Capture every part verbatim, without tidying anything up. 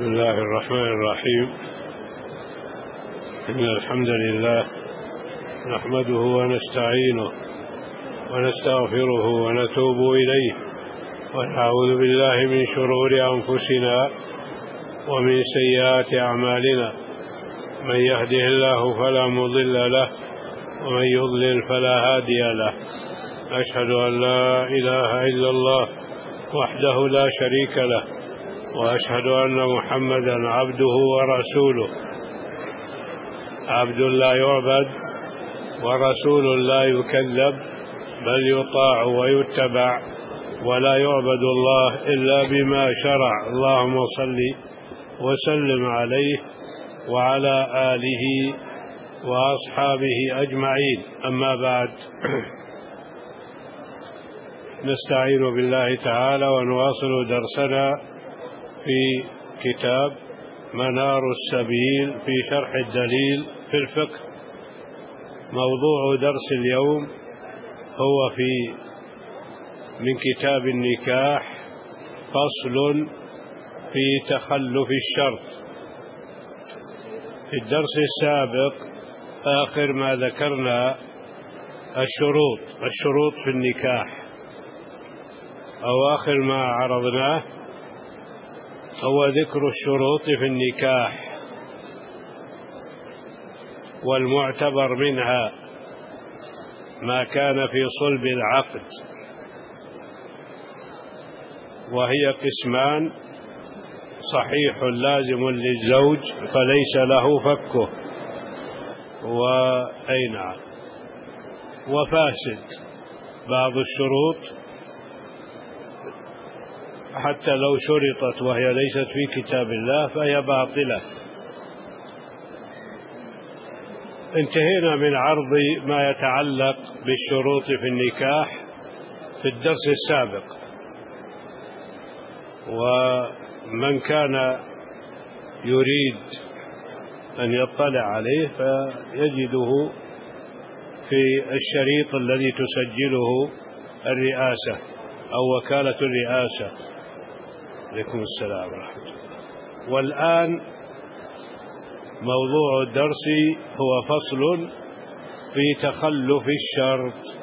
بسم الله الرحمن الرحيم. إن الحمد لله نحمده ونستعينه ونستغفره ونتوب إليه ونعوذ بالله من شرور أنفسنا ومن سيئات أعمالنا. من يهده الله فلا مضل له ومن يضلل فلا هادي له. أشهد أن لا إله إلا الله وحده لا شريك له، وأشهد أن محمدا عبده ورسوله، عبد لا يعبد ورسول لا يكذب، بل يطاع ويتبع، ولا يعبد الله إلا بما شرع. اللهم صل وسلم عليه وعلى آله وأصحابه أجمعين. أما بعد، نستعين بالله تعالى ونواصل درسنا في كتاب منار السبيل في شرح الدليل في الفقه. موضوع درس اليوم هو في من كتاب النكاح، فصل في تخلف الشرط. في الدرس السابق آخر ما ذكرنا الشروط الشروط في النكاح، أو آخر ما عرضناه هو ذكر الشروط في النكاح والمعتبر منها ما كان في صلب العقد، وهي قسمان: صحيح لازم للزوج فليس له فكه، وأينع وفاسد. بعض الشروط حتى لو شرطت وهي ليست في كتاب الله فهي باطلة. انتهينا من عرض ما يتعلق بالشروط في النكاح في الدرس السابق، ومن كان يريد أن يطلع عليه فيجده في الشريط الذي تسجله الرئاسة أو وكالة الرئاسة. عليكم السلام ورحمة الله. والآن موضوع الدرس هو فصل في تخلف الشرط.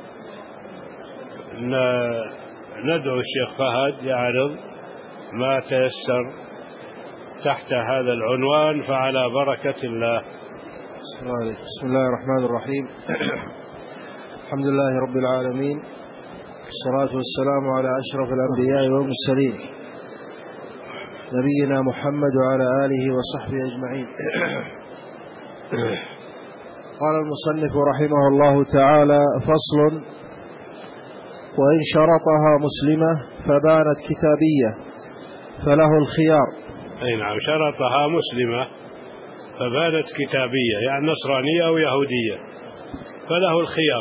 ندعو الشيخ فهد يعرض ما تيسر تحت هذا العنوان، فعلى بركة الله. بسم الله الرحمن الرحيم. الحمد لله رب العالمين، والصلاة والسلام على أشرف الأنبياء والمرسلين، نبينا محمد وعلى آله وصحبه أجمعين. قال المصنف رحمه الله تعالى: فصل: وإن شرطها مسلمة فبانت كتابية فله الخيار. أي نعم، شرطها مسلمة فبانت كتابية، يعني نصرانية أو يهودية، فله الخيار.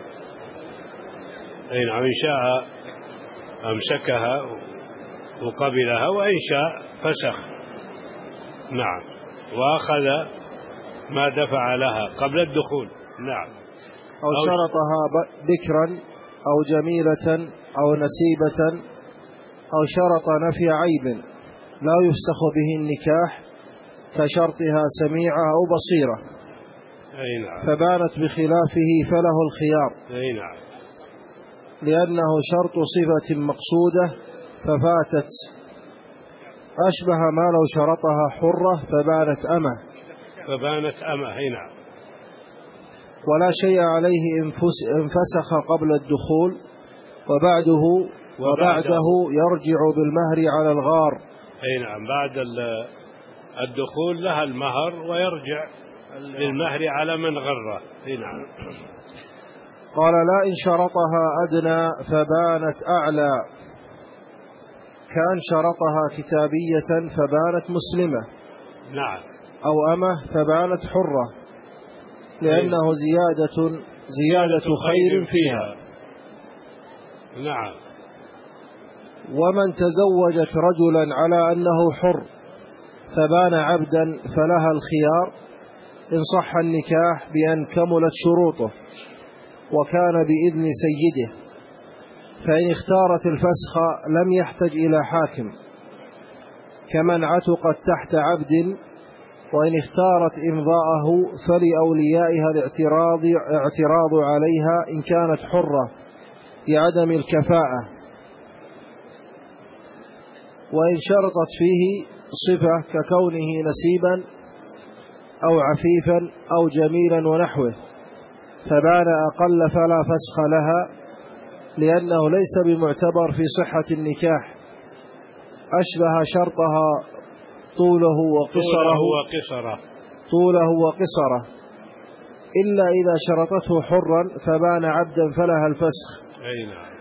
أي نعم، إن شاء أمسكها وقبلها، وإن شاء فسخ. نعم، وأخذ ما دفع لها قبل الدخول. نعم. أو شرطها بكرا أو جميلة أو نسيبة، أو شرط نفي عيب لا يفسخ به النكاح كشرطها سميعة أو بصيرة. أي نعم. فبانت بخلافه فله الخيار. أي نعم. لأنه شرط صفة مقصودة ففاتت، أشبه ما لو شرطها حرة فبانت أمه فبانت أمه. أي نعم. ولا شيء عليه إن فسخ قبل الدخول، وبعده وبعده يرجع بالمهر على الغار. أي نعم، بعد الدخول لها المهر ويرجع بالمهر على من غره. أي نعم. قال: لا إن شرطها أدنى فبانت أعلى، كان شرطها كتابية فبانت مسلمة. نعم. أو أمه فبانت حرة، لأنه زيادة زيادة خير فيها. نعم. ومن تزوجت رجلا على أنه حر فبان عبدا فلها الخيار إن صح النكاح بأن كملت شروطه وكان بإذن سيده، فإن اختارت الفسخ لم يحتج إلى حاكم، كمن عتقت تحت عبد، وإن اختارت إمضاءه فلأوليائها الاعتراض اعتراض عليها إن كانت حرة لعدم الكفاءة، وإن شرطت فيه صفة ككونه نسيبا أو عفيفا أو جميلا ونحوه فبان أقل فلا فسخ لها، لأنه ليس بمعتبر في صحة النكاح، أشبه شرطها طوله وقصره وقصره طوله وقصره إلا إذا شرطته حرا فبان عبدا فلها الفسخ. أي نعم.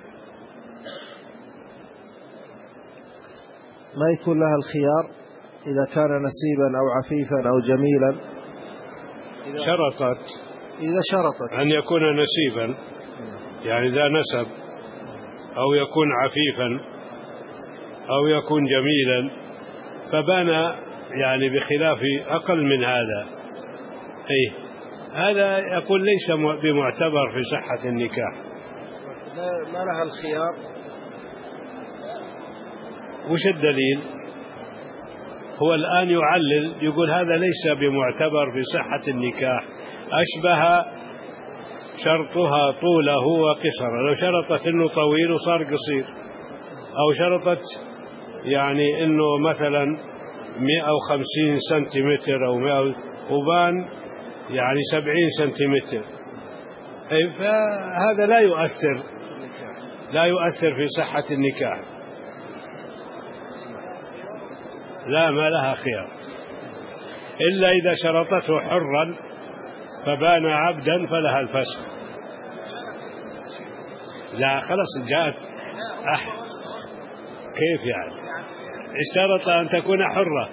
ما يكون لها الخيار إذا كان نسيبا أو عفيفا أو جميلا. إذا شرطت إذا شرطت أن يكون نسيبا، يعني إذا نسب، أو يكون عفيفا، أو يكون جميلا، فبان يعني بخلاف أقل من هذا، أي هذا يقول ليس بمعتبر في صحة النكاح. ما لها الخيار. وش الدليل؟ هو الآن يعلل، يقول هذا ليس بمعتبر في صحة النكاح، أشبه شرطها طوله وقصره. لو شرطت أنه طويل وصار قصير، أو شرطت يعني أنه مثلا مئة وخمسين سنتيمتر أو مئة وبان يعني سبعين سنتيمتر، أي فهذا لا يؤثر لا يؤثر في صحة النكاح، لا ما لها خيار، إلا إذا شرطته حرا فبان عبدا فلها الفسخ. لا خلاص جاءت أح كيف يعني اشترط أن تكون حرة،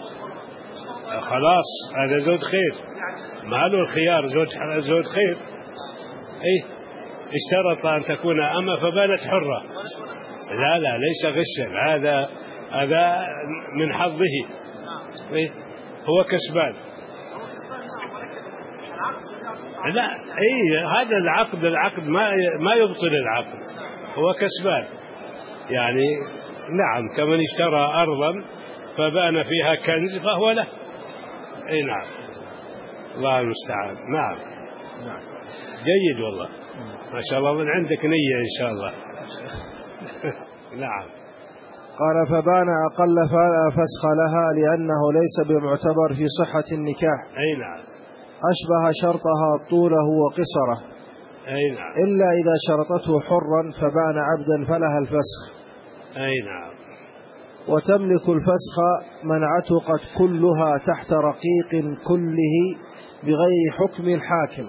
خلاص هذا زود خير، ما له الخيار، زود زود خير. ايه اشترط أن تكون أما فبانت حرة، لا لا ليس غشا، هذا هذا من حظه، إيه هو كسبان. لا ايه هذا العقد العقد ما ما يبطل العقد، هو كسبان يعني. نعم كمن اشترى أرضا فبان فيها كنز فهو له. اي نعم الله المستعان. نعم جيد والله ما شاء الله، من عندك نية إن شاء الله. نعم. قال فبان أقل فلا فسخ لها لأنه ليس بمعتبر في صحة النكاح. أي نعم. أشبه شرطها طوله وقصره. أي نعم. إلا إذا شرطته حرا فبان عبدا فلها الفسخ. أي نعم. وتملك الفسخ من عتقت كلها تحت رقيق كله بغير حكم الحاكم.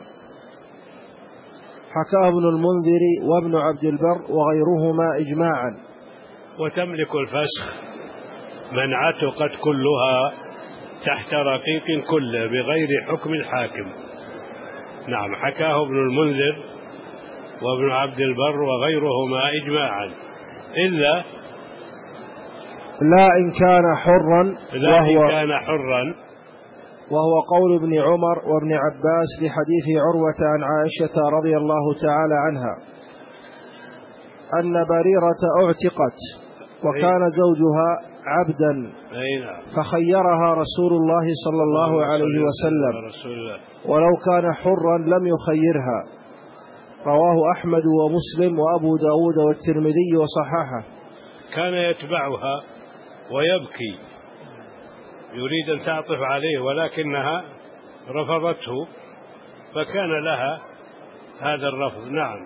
حكاه ابن المنذر وابن عبد البر وغيرهما إجماعا. وتملك الفسخ من عتقت كلها تحت رقيق كله بغير حكم الحاكم. نعم حكاه ابن المنذر وابن عبد البر وغيرهما إجماعا، إلا لا إن كان حرا لا إن كان حرا وهو قول ابن عمر وابن عباس لحديث عروة عن عائشة رضي الله تعالى عنها أن بريرة اعتقت وكان زوجها عبدا فخيرها رسول الله صلى الله عليه وسلم، ولو كان حرا لم يخيرها. رواه أحمد ومسلم وأبو داود والترمذي وصححه. كان يتبعها ويبكي يريد أن تعطف عليه ولكنها رفضته، فكان لها هذا الرفض. نعم.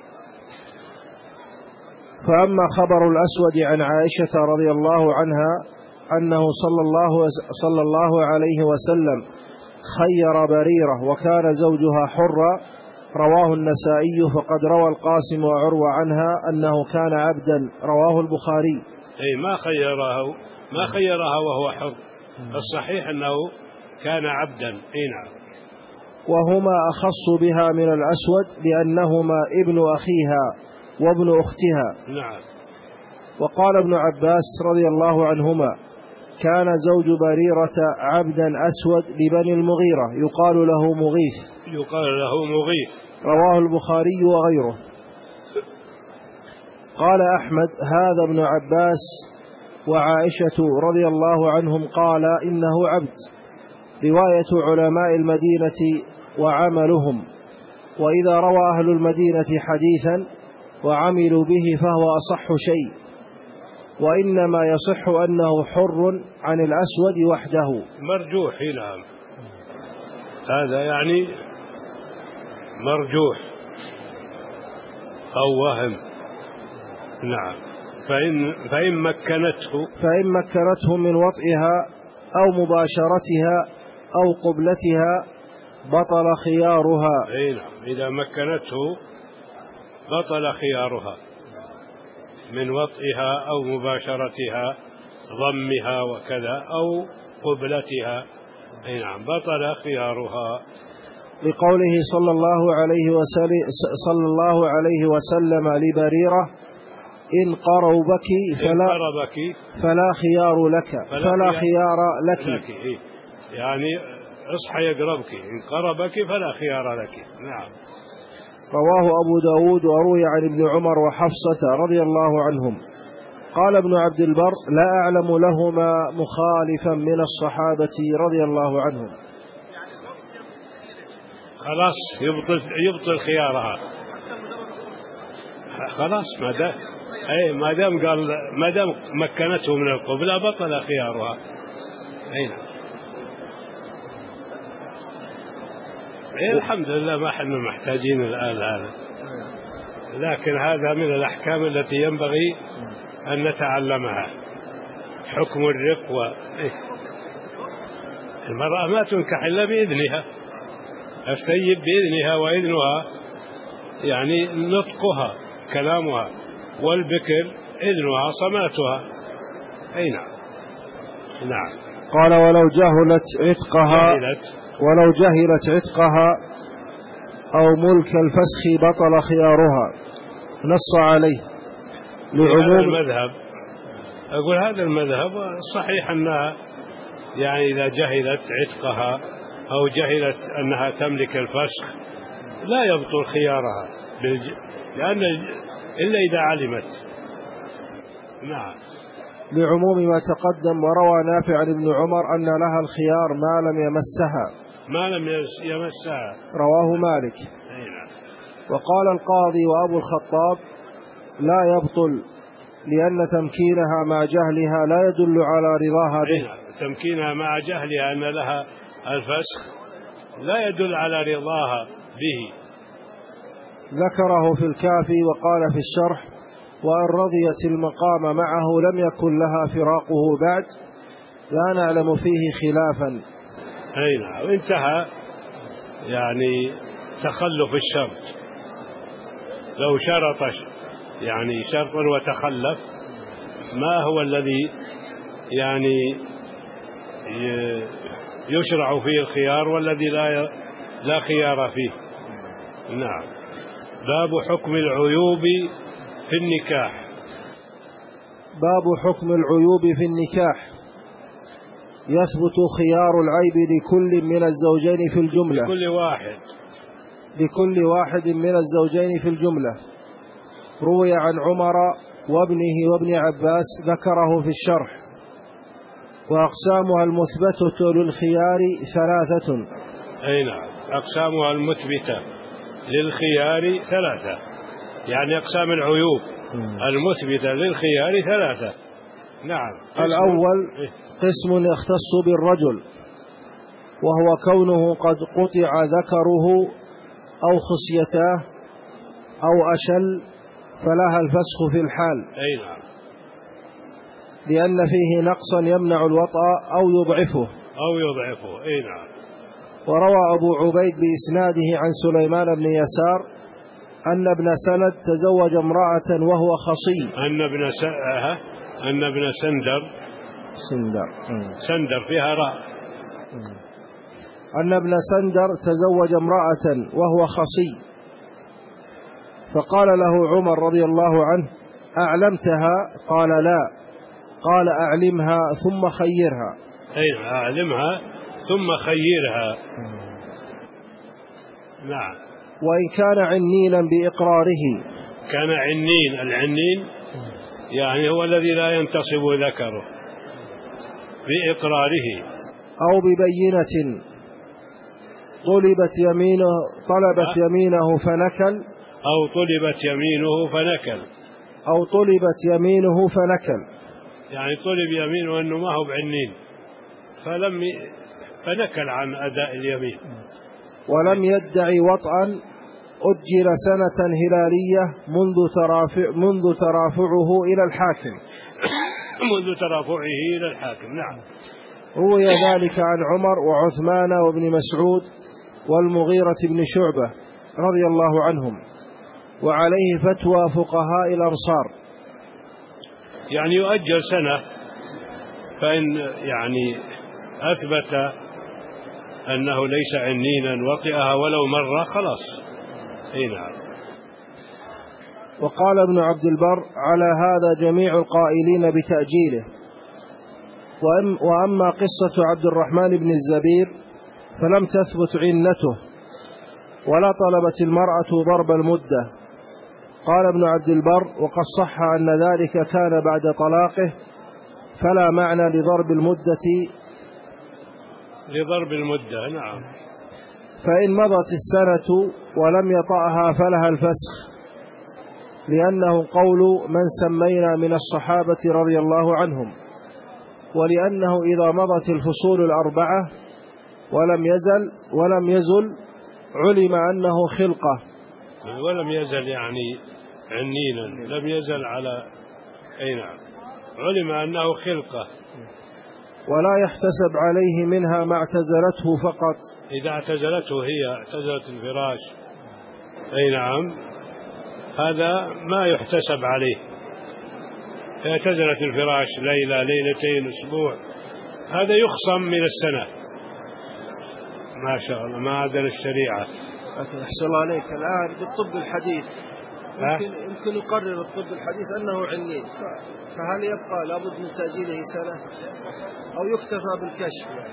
فأما خبر الأسود عن عائشة رضي الله عنها أنه صلى الله, صلى الله عليه وسلم خير بريرة وكان زوجها حرا رواه النسائي، فقد روى القاسم وعروة عنها أنه كان عبدا رواه البخاري. أي ما خيره ما خيرها وهو حر، الصحيح أنه كان عبدا. أي نعم. وهما أخص بها من الأسود لأنهما ابن أخيها وابن أختها. نعم. وقال ابن عباس رضي الله عنهما كان زوج بريرة عبدا أسود لبني المغيرة يقال له مغيث يقال له مغيث رواه البخاري وغيره. قال أحمد هذا ابن عباس وعائشة رضي الله عنهم قال إنه عبد. رواية علماء المدينة وعملهم، وإذا روى أهل المدينة حديثا وعملوا به فهو أصح شيء، وإنما يصح أنه حر عن الأسود وحده. مرجوح. نعم، هذا يعني مرجوح أو وهم. نعم. فإن, فإن مكنته فإن مكنته من وطئها أو مباشرتها أو قبلتها بطل خيارها. أي نعم، إذا مكنته بطل خيارها من وطئها أو مباشرتها، ضمها وكذا، أو قبلتها. أي نعم، بطل خيارها. لقوله صلى الله عليه وسلم صلى الله عليه وسلم لبريرة: إن قربك فلا, فلا خيار لك فلا, فلا خيار لك, لك. يعني اصحى يقربك، إن قربك فلا خيار لك. نعم. رواه أبو داود وروي عن ابن عمر وحفصة رضي الله عنهم. قال ابن عبد البر: لا أعلم لهما مخالفا من الصحابة رضي الله عنهم. خلاص يبطل, يبطل خيارها. خلاص ما دام أي ما دام قال ما دام مكنته من القبلة بطل خيارها. أي نعم. إيه الحمد لله ما احنا محتاجين الآن هذا، لكن هذا من الأحكام التي ينبغي أن نتعلمها. حكم الرق و المرأة ما تنكح إلا بإذنها، السيب بإذنها، وإذنها يعني نطقها كلامها، والبكر إذنها صماتها. أي نعم. نعم. قال: ولو جهلت عتقها جهلت ولو جهلت عتقها أو ملك الفسخ بطل خيارها. نص عليه لعموم المذهب. أقول هذا المذهب صحيح أنها يعني إذا جهلت عتقها أو جهلت أنها تملك الفسخ لا يبطل خيارها، لأن إلا إذا علمت. نعم. لعموم ما تقدم. وروى نافع عن ابن عمر أن لها الخيار ما لم يمسها ما لم يمسها. رواه مالك. وقال القاضي وأبو الخطاب: لا يبطل، لأن تمكينها مع جهلها لا يدل على رضاها به. تمكينها مع جهلها أن لها الفسخ لا يدل على رضاها به. ذكره في الكافي. وقال في الشرح: وإن رضيت المقام معه لم يكن لها فراقه بعد، لا نعلم فيه خلافا. أي نعم. انتهى يعني تخلف الشرط. لو شرط يعني شرطا وتخلف، ما هو الذي يعني يشرع فيه الخيار والذي لا لا خيار فيه؟ نعم. باب حكم العيوب في النكاح. باب حكم العيوب في النكاح. يثبت خيار العيب لكل من الزوجين في الجملة لكل واحد لكل واحد من الزوجين في الجملة. روي عن عمر وابنه وابن عباس ذكره في الشرح. وأقسامها المثبتة للخيار ثلاثة. أي نعم. أقسامها المثبتة للخيار ثلاثة، يعني أقسام العيوب المثبتة للخيار ثلاثة. نعم. الأول قسم يختص بالرجل، وهو كونه قد قطع ذكره أو خصيتاه أو أشل، فلها الفسخ في الحال. أي نعم. لأن فيه نقصا يمنع الوطأ أو يضعفه أو يضعفه. أي نعم. وروى أبو عبيد بإسناده عن سليمان بن يسار أن ابن سند تزوج امرأة وهو خصي. أن ابن س... أن ابن سندر سندر سندر فيها راء. أن ابن سندر تزوج امرأة وهو خصي، فقال له عمر رضي الله عنه: أعلمتها؟ قال: لا. قال: أعلمها ثم خيرها. أي أعلمها ثم خيرها. نعم. وإن كان عنينا بإقراره. كان عنين. العنين يعني هو الذي لا ينتصب ذكره بإقراره. أو ببينة طلبت يمينه طلبت يمينه فنكل أو طلبت يمينه فنكل أو طلبت يمينه فنكل يعني طلب يمينه أنه ما هو بعنين فلم ي... فنكل عن أداء اليمين. ولم يدعي وطئا أجل سنة هلالية منذ ترافع منذ ترافعه إلى الحاكم منذ ترافعه إلى الحاكم. نعم. روي ذلك عن عمر وعثمان وابن مسعود والمغيرة بن شعبة رضي الله عنهم، وعليه فتوى فقهاء الأنصار. يعني يؤجل سنة، فإن يعني أثبت أنه ليس عنينا وطئها ولو مرة خلاص. أي نعم. وقال ابن عبد البر على هذا جميع القائلين بتأجيله. وأما قصة عبد الرحمن بن الزبير فلم تثبت عنته ولا طلبت المرأة ضرب المدة. قال ابن عبد البر وقد صح أن ذلك كان بعد طلاقه فلا معنى لضرب المدة لضرب المدة. نعم. فإن مضت السنة ولم يطأها فلها الفسخ، لأنه قول من سمينا من الصحابة رضي الله عنهم، ولأنه إذا مضت الفصول الأربعة ولم يزل ولم يزل علم أنه خلقة. ولم يزل يعني عنينا، لم يزل على أي نعم، علم أنه خلقة. ولا يحتسب عليه منها ما اعتزلته فقط. إذا اعتزلته هي اعتزلت الفراش أي نعم، هذا ما يحتسب عليه. اعتزلت الفراش ليلة ليلتين أسبوع، هذا يخصم من السنة. ما شاء الله، ما عدل الشريعة. لكن أحسن الله عليك الآن بالطب الحديث يمكن, يمكن يقرر الطب الحديث أنه عنين، فهل يبقى لابد من تأجيله سنة أو يكتفى بالكشف؟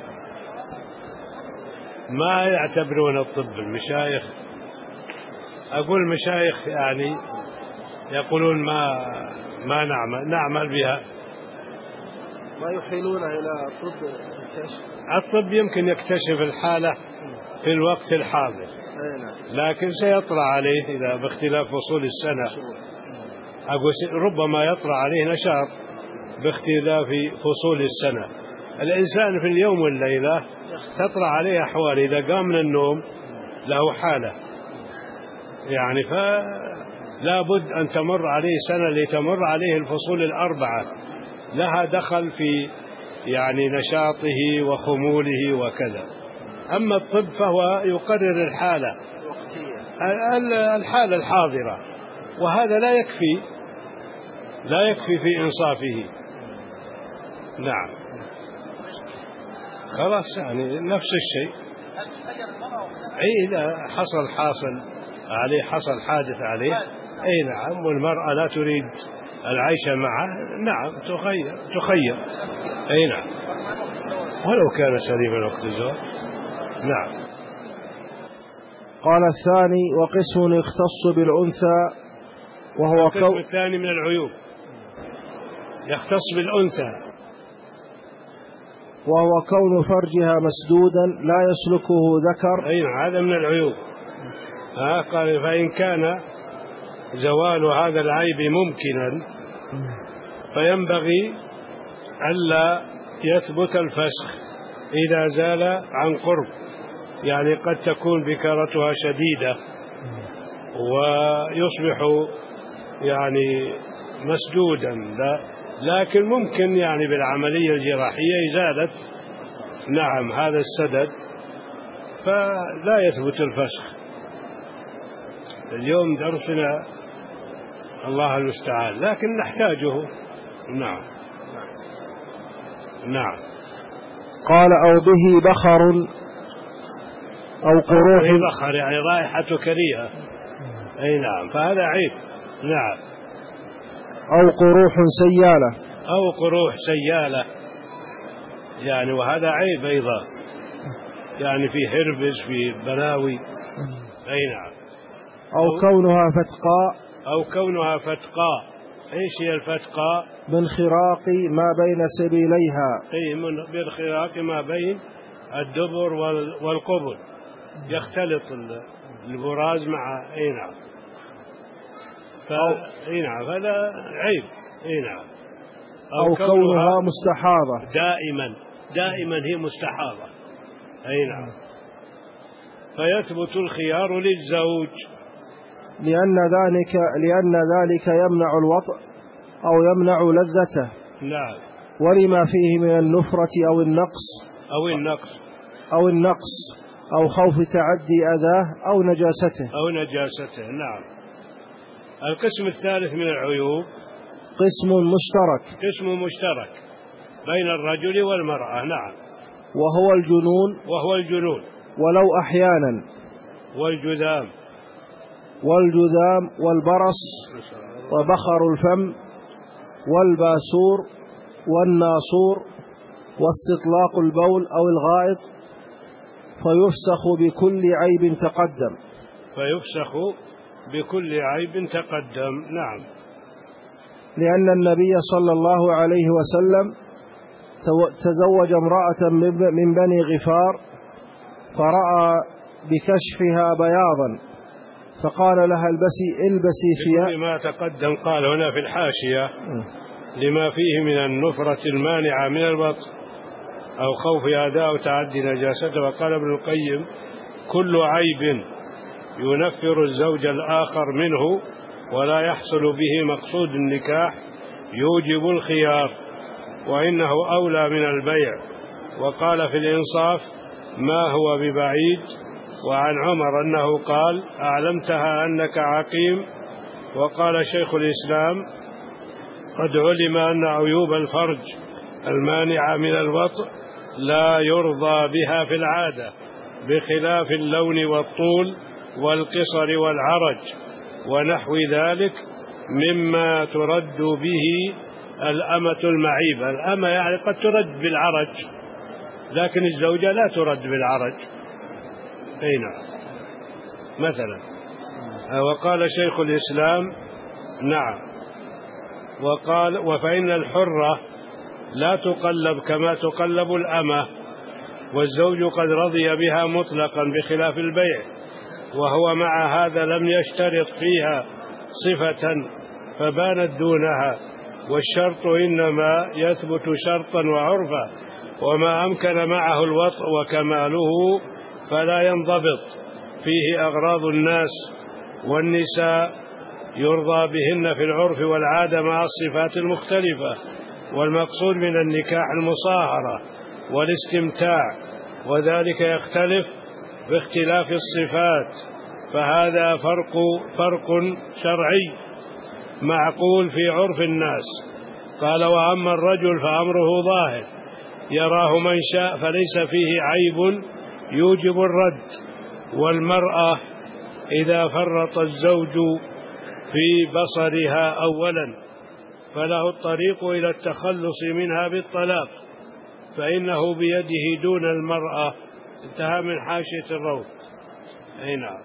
ما يعتبرون الطب المشايخ، أقول مشايخ يعني يقولون ما ما نعمل نعمل بها، ما يحيلونه إلى الطب الكشف. الطب يمكن يكتشف الحالة في الوقت الحاضر، لكن سيطرأ عليه إذا باختلاف فصول السنة، أقول ربما يطرأ عليه نشاط باختلاف فصول السنة. الإنسان في اليوم والليلة تطرأ عليه أحوال، إذا قام من النوم له حالة يعني، فلا بد أن تمر عليه سنة لتمر عليه الفصول الأربعة، لها دخل في يعني نشاطه وخموله وكذا. أما الطب فهو يقرر الحالة الحالة الحاضرة، وهذا لا يكفي لا يكفي في إنصافه. نعم. خلاص يعني نفس الشيء. أي إذا حصل حاصل عليه، حصل حادث عليه، أي نعم، والمرأة لا تريد العيش معه، نعم تخير تخير أي نعم، ولو كان سليم الوقت الزواج. نعم. قال الثاني وقسم يختص بالأنثى وهو القسم الثاني من العيوب يختص بالأنثى وهو كون فرجها مسدودا لا يسلكه ذكر. أي نعم، هذا من العيوب. ها قال فإن كان زوال هذا العيب ممكنا فينبغي ألا يثبت الفسخ إذا زال عن قرب، يعني قد تكون بكارتها شديدة ويصبح يعني مسدودا، لا لكن ممكن يعني بالعملية الجراحية إزالة نعم هذا السدد، فلا يثبت الفسخ. اليوم درسنا الله المستعان، لكن نحتاجه. نعم. نعم. قال أو به بخر أو قروح. بخر يعني رائحة كريهة. أي نعم، فهذا عيب. نعم. أو قروح سيالة. أو قروح سيالة يعني، وهذا عيب أيضا، يعني في هربس في بلاوي. أي نعم. أو كونها فتقاء. أو كونها فتقاء إيش هي الفتقة؟ بانخراق ما بين سبيليها. أي من بانخراق ما بين الدبر والقبل، يختلط البراز مع أي نعم. أي نعم هذا عيب. أي نعم. أو, أو كونها مستحاضة دائما دائما هي مستحاضة. أي نعم. فيثبت الخيار للزوج لأن ذلك لأن ذلك يمنع الوطء أو يمنع لذته. نعم. ولما فيه من النفرة أو النقص أو النقص أو النقص أو خوف تعدي أذاه أو نجاسته أو نجاسته. نعم. القسم الثالث من العيوب قسم مشترك قسم مشترك بين الرجل والمرأة. نعم. وهو الجنون وهو الجنون ولو أحيانا، والجذام والجذام والبرص وبخر الفم والباسور والناصور واستطلاق البول أو الغائط، فيفسخ بكل عيب تقدم فيفسخ بكل عيب تقدم. نعم. لأن النبي صلى الله عليه وسلم تزوج امرأة من بني غفار فرأى بكشفها بياضا فقال لها البسي البسي ثياب. ما تقدم قال هنا في الحاشية لما فيه من النفرة المانعة من الوطء أو خوف أداء أو تعدي نجاسته. وقال ابن القيم كل عيب ينفر الزوج الآخر منه ولا يحصل به مقصود النكاح يوجب الخيار، وإنه أولى من البيع. وقال في الإنصاف ما هو ببعيد. وعن عمر أنه قال أعلمتها أنك عقيم. وقال شيخ الإسلام قد علم أن عيوب الفرج المانعة من الوطء لا يرضى بها في العادة، بخلاف اللون والطول والقصر والعرج ونحو ذلك مما ترد به الأمة المعيبة. الأمة يعني قد ترد بالعرج لكن الزوجة لا ترد بالعرج. أي نعم. مثلا وقال شيخ الإسلام نعم وقال وفإن الحرة لا تقلب كما تقلب الأمة، والزوج قد رضي بها مطلقا بخلاف البيع، وهو مع هذا لم يشترط فيها صفة فبانت دونها، والشرط إنما يثبت شرطا وعرفا، وما أمكن معه الوطء وكماله فلا ينضبط فيه أغراض الناس، والنساء يرضى بهن في العرف والعادة مع الصفات المختلفة، والمقصود من النكاح المصاهرة والاستمتاع، وذلك يختلف باختلاف الصفات، فهذا فرق فرق شرعي معقول في عرف الناس. قال وأما الرجل فأمره ظاهر يراه من شاء فليس فيه عيب يوجب الرد، والمرأة إذا فرط الزوج في بصرها أولا فله الطريق إلى التخلص منها بالطلاق، فإنه بيده دون المرأة. انتهى من حاشية الروض. أي نعم.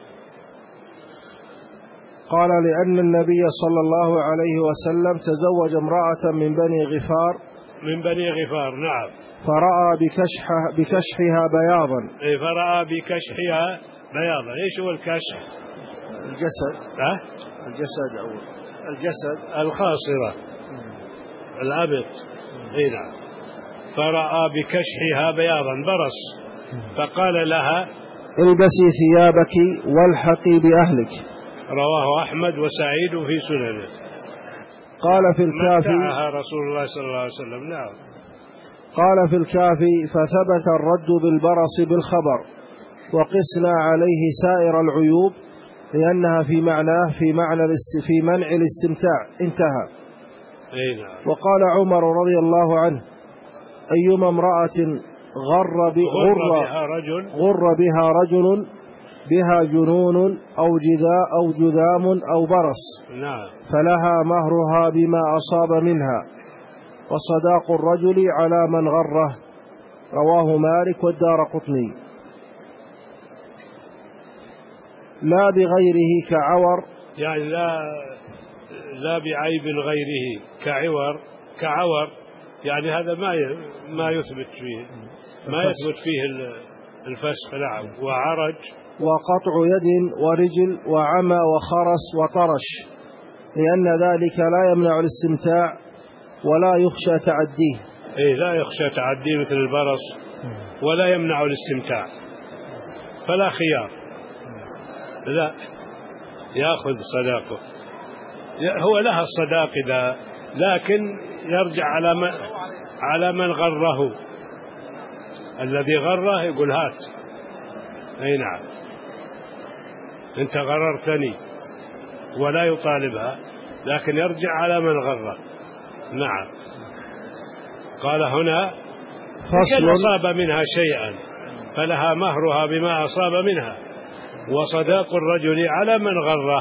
قال لأن النبي صلى الله عليه وسلم تزوج امرأة من بني غفار من بني غفار. نعم. فرأى بكشحها, بكشحها بياضا. أي فرأى بكشحها بياضا. إيش هو الكشح؟ الجسد. أه؟ الجسد أو الجسد الخاصرة الأبط. أي نعم. فرأى بكشحها بياضا برص، فقال لها البسي ثيابك والحقي بأهلك. رواه أحمد وسعيد في سننه. قال في الكافي متعها رسول الله صلى الله عليه وسلم. نعم. قال في الكافي فثبت الرد بالبرص بالخبر، وقسنا عليه سائر العيوب لأنها في معناه في معنى في منع الاستمتاع. انتهى. أي نعم. وقال عمر رضي الله عنه أيما امرأة غر, غر, بها رجل غر بها رجل بها جنون أو جذاء أو جذام أو برص نعم. فلها مهرها بما أصاب منها، وصداق الرجل على من غره. رواه مالك والدارقطني. لا بغيره كعور، يعني لا لا بعيب غيره كعور كعور، يعني هذا ما ما يثبت فيه ما يثبت فيه الفسخ. نعم. وعرج وقطع يد ورجل وعمى وخرس وطرش، لأن ذلك لا يمنع الاستمتاع ولا يخشى تعديه. إيه، لا يخشى تعديه مثل البرص، ولا يمنع الاستمتاع، فلا خيار، لا يأخذ صداقه. هو لها الصداق إذا، لكن يرجع على من على من غره. الذي غره يقول هات. أي نعم، أنت غررتني، ولا يطالبها، لكن يرجع على من غره. نعم. قال هنا إن أصاب منها شيئا فلها مهرها بما أصاب منها، وصداق الرجل على من غره.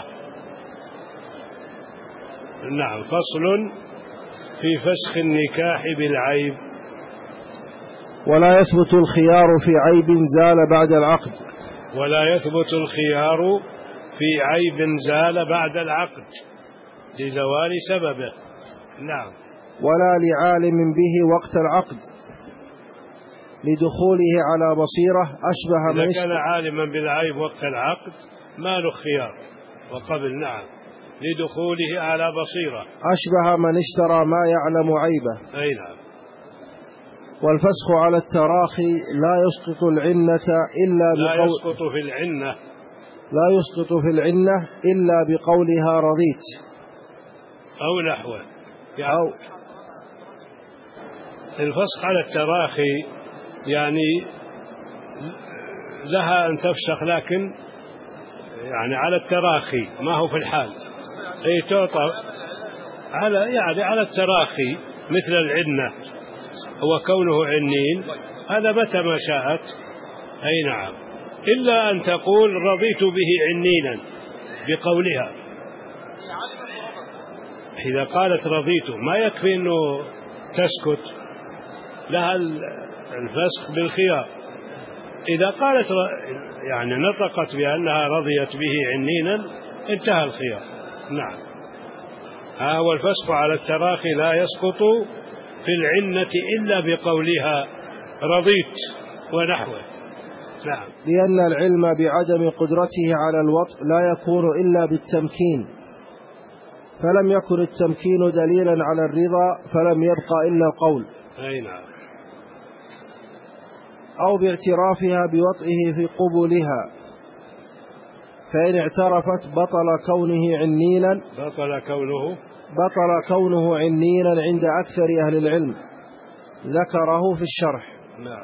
نعم. فصل في فسخ النكاح بالعيب. ولا يثبت الخيار في عيب زال بعد العقد. ولا يثبت الخيار في عيب زال بعد العقد لزوال سببه. نعم. ولا لعالم به وقت العقد لدخوله على بصيرة أشبه من إذا كان عالما بالعيب وقت العقد ما له خيار وقبل. نعم. لدخوله على بصيرة أشبه من اشترى ما يعلم عيبه. أي نعم. والفسخ على التراخي لا يسقط العنة إلا لا بقول يسقط في العنة لا يسقط في العنة إلا بقولها رضيت أو نحوه. يعني أو الفسخ على التراخي يعني لها أن تفسخ، لكن يعني على التراخي ما هو في الحال. أي تعطى على يعني على التراخي مثل العنة، هو كونه عنين هذا متى ما شاءت. أي نعم. إلا أن تقول رضيت به عنينا بقولها. إذا قالت رضيت ما يكفي أنه تسكت، لها الفسخ بالخيار. إذا قالت يعني نطقت بأنها رضيت به عنينا انتهى الخيار. نعم. ها هو الفسخ على التراخي لا يسقط في العنة إلا بقولها رضيت ونحوه. نعم. لأن العلم بعدم قدرته على الوطء لا يكون إلا بالتمكين، فلم يكن التمكين دليلا على الرضا فلم يبقى إلا القول. أي نعم. أو باعترافها بوطئه في قبولها، فإن اعترفت بطل كونه عنينا بطل كونه بطل كونه عنينا عند أكثر أهل العلم، ذكره في الشرح. نعم.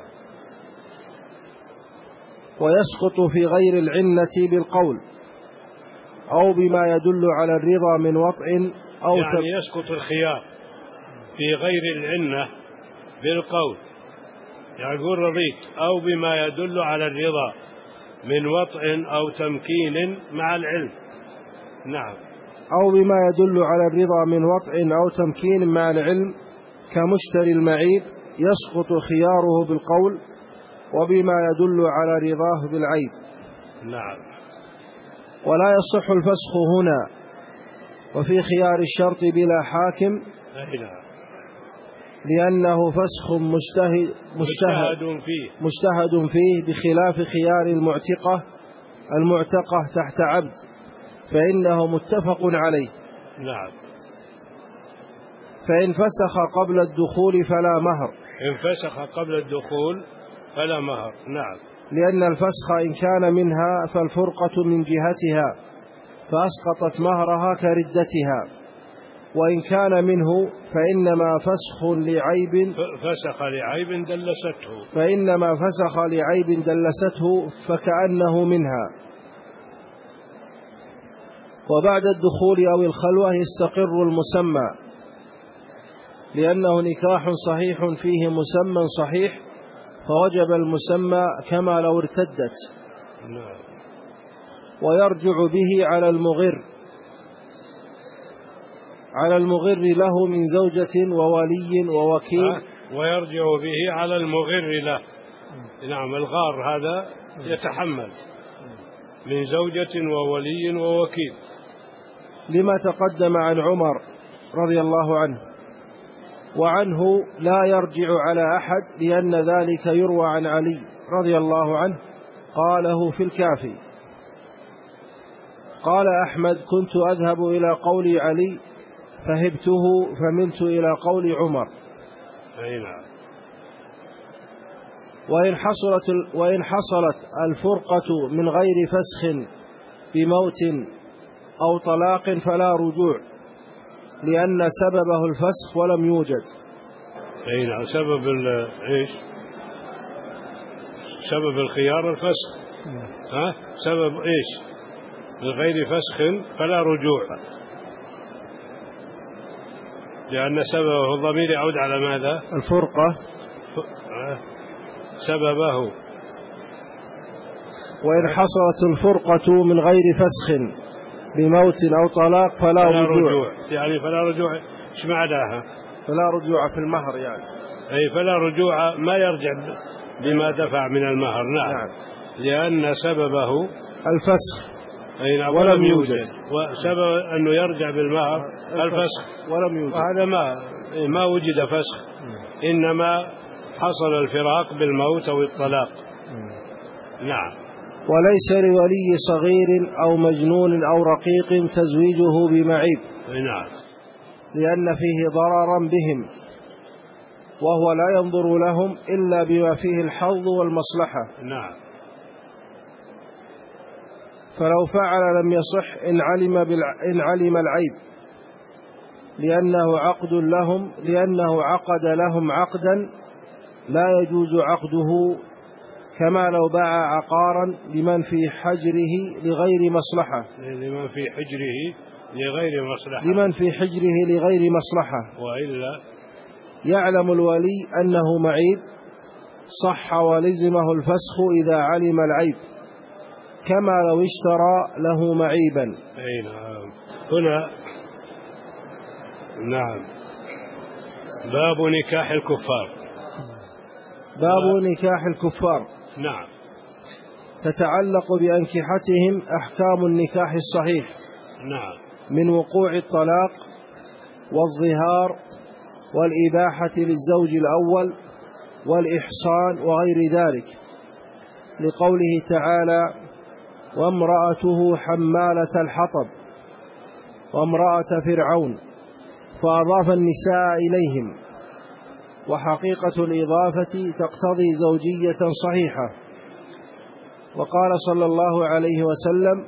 ويسقط في غير العنة بالقول أو بما يدل على الرضا من وطء أو يعني يسقط الخيار في غير العنة بالقول، يعني يقول رضيت، أو بما يدل على الرضا من وطء أو تمكين مع العلم. نعم. أو بما يدل على الرضا من وطء أو تمكين مع العلم كمشتري المعيب يسقط خياره بالقول وبما يدل على رضاه بالعيب. نعم. ولا يصح الفسخ هنا وفي خيار الشرط بلا حاكم، نعم. لأنه فسخ مجتهد, مجتهد, فيه. مجتهد فيه بخلاف خيار المعتقة المعتقة تحت عبد فإنه متفق عليه. نعم. فإن فسخ قبل الدخول فلا مهر. إن فسخ قبل الدخول فلا مهر. نعم. لأن الفسخ إن كان منها فالفرقة من جهتها فأسقطت مهرها كردتها، وإن كان منه فإنما فسخ لعيب فسخ لعيب دلسته فإنما فسخ لعيب دلسته فكأنه منها. وبعد الدخول أو الخلوة يستقر المسمى، لأنه نكاح صحيح فيه مسمى صحيح فوجب المسمى كما لو ارتدت. ويرجع به على المغر على المغر له من زوجة وولي ووكيل. ويرجع به على المغر له. نعم. الغار هذا يتحمل من زوجة وولي ووكيل. لما تقدم عن عمر رضي الله عنه، وعنه لا يرجع على أحد لأن ذلك يروى عن علي رضي الله عنه قاله في الكافي. قال أحمد: كنت أذهب إلى قول علي فهبته فملت إلى قول عمر. وإن حصلت, وإن حصلت الفرقة من غير فسخ بموت أو طلاق فلا رجوع، لأن سببه الفسخ ولم يوجد. أي نعم. سبب إيش؟ سبب الخيار الفسخ. ها؟ سبب إيش؟ لغير فسخ فلا رجوع، لأن سببه الضمير يعود على ماذا؟ الفرقة. سببه. وإن حصلت الفرقة من غير فسخ بموت أو طلاق فلا, فلا رجوع. رجوع يعني فلا رجوع ايش معناها؟ فلا رجوع في المهر يعني. أي فلا رجوع، ما يرجع بما دفع من المهر. نعم, نعم. لأن سببه الفسخ. أي نعم. ولم, ولم يوجد. وسبب أنه يرجع بالمهر الفسخ ولم يوجد. وهذا ما ما وجد فسخ، إنما حصل الفراق بالموت أو الطلاق. نعم. وليس لولي صغير أو مجنون أو رقيق تزويجه بمعيب. نعم. لأن فيه ضررا بهم، وهو لا ينظر لهم إلا بما فيه الحظ والمصلحة. نعم. فلو فعل لم يصح إن علم, بالع... إن علم العيب، لأنه عقد لهم لأنه عقد لهم عقدا لا يجوز عقده، كما لو باع عقارا لمن في حجره لغير مصلحة لمن في حجره لغير مصلحة لمن في حجره لغير مصلحة وإلا يعلم الولي أنه معيب، صح ولزمه الفسخ إذا علم العيب، كما لو اشترى له معيبا. أي نعم. هنا نعم باب نكاح الكفار. باب نكاح الكفار. نعم. تتعلق بأنكحتهم أحكام النكاح الصحيح. نعم. من وقوع الطلاق والظهار والإباحة للزوج الأول والإحصان وغير ذلك، لقوله تعالى: وامرأته حمالة الحطب وامرأة فرعون، فأضاف النساء إليهم، وحقيقة الإضافة تقتضي زوجية صحيحة. وقال صلى الله عليه وسلم: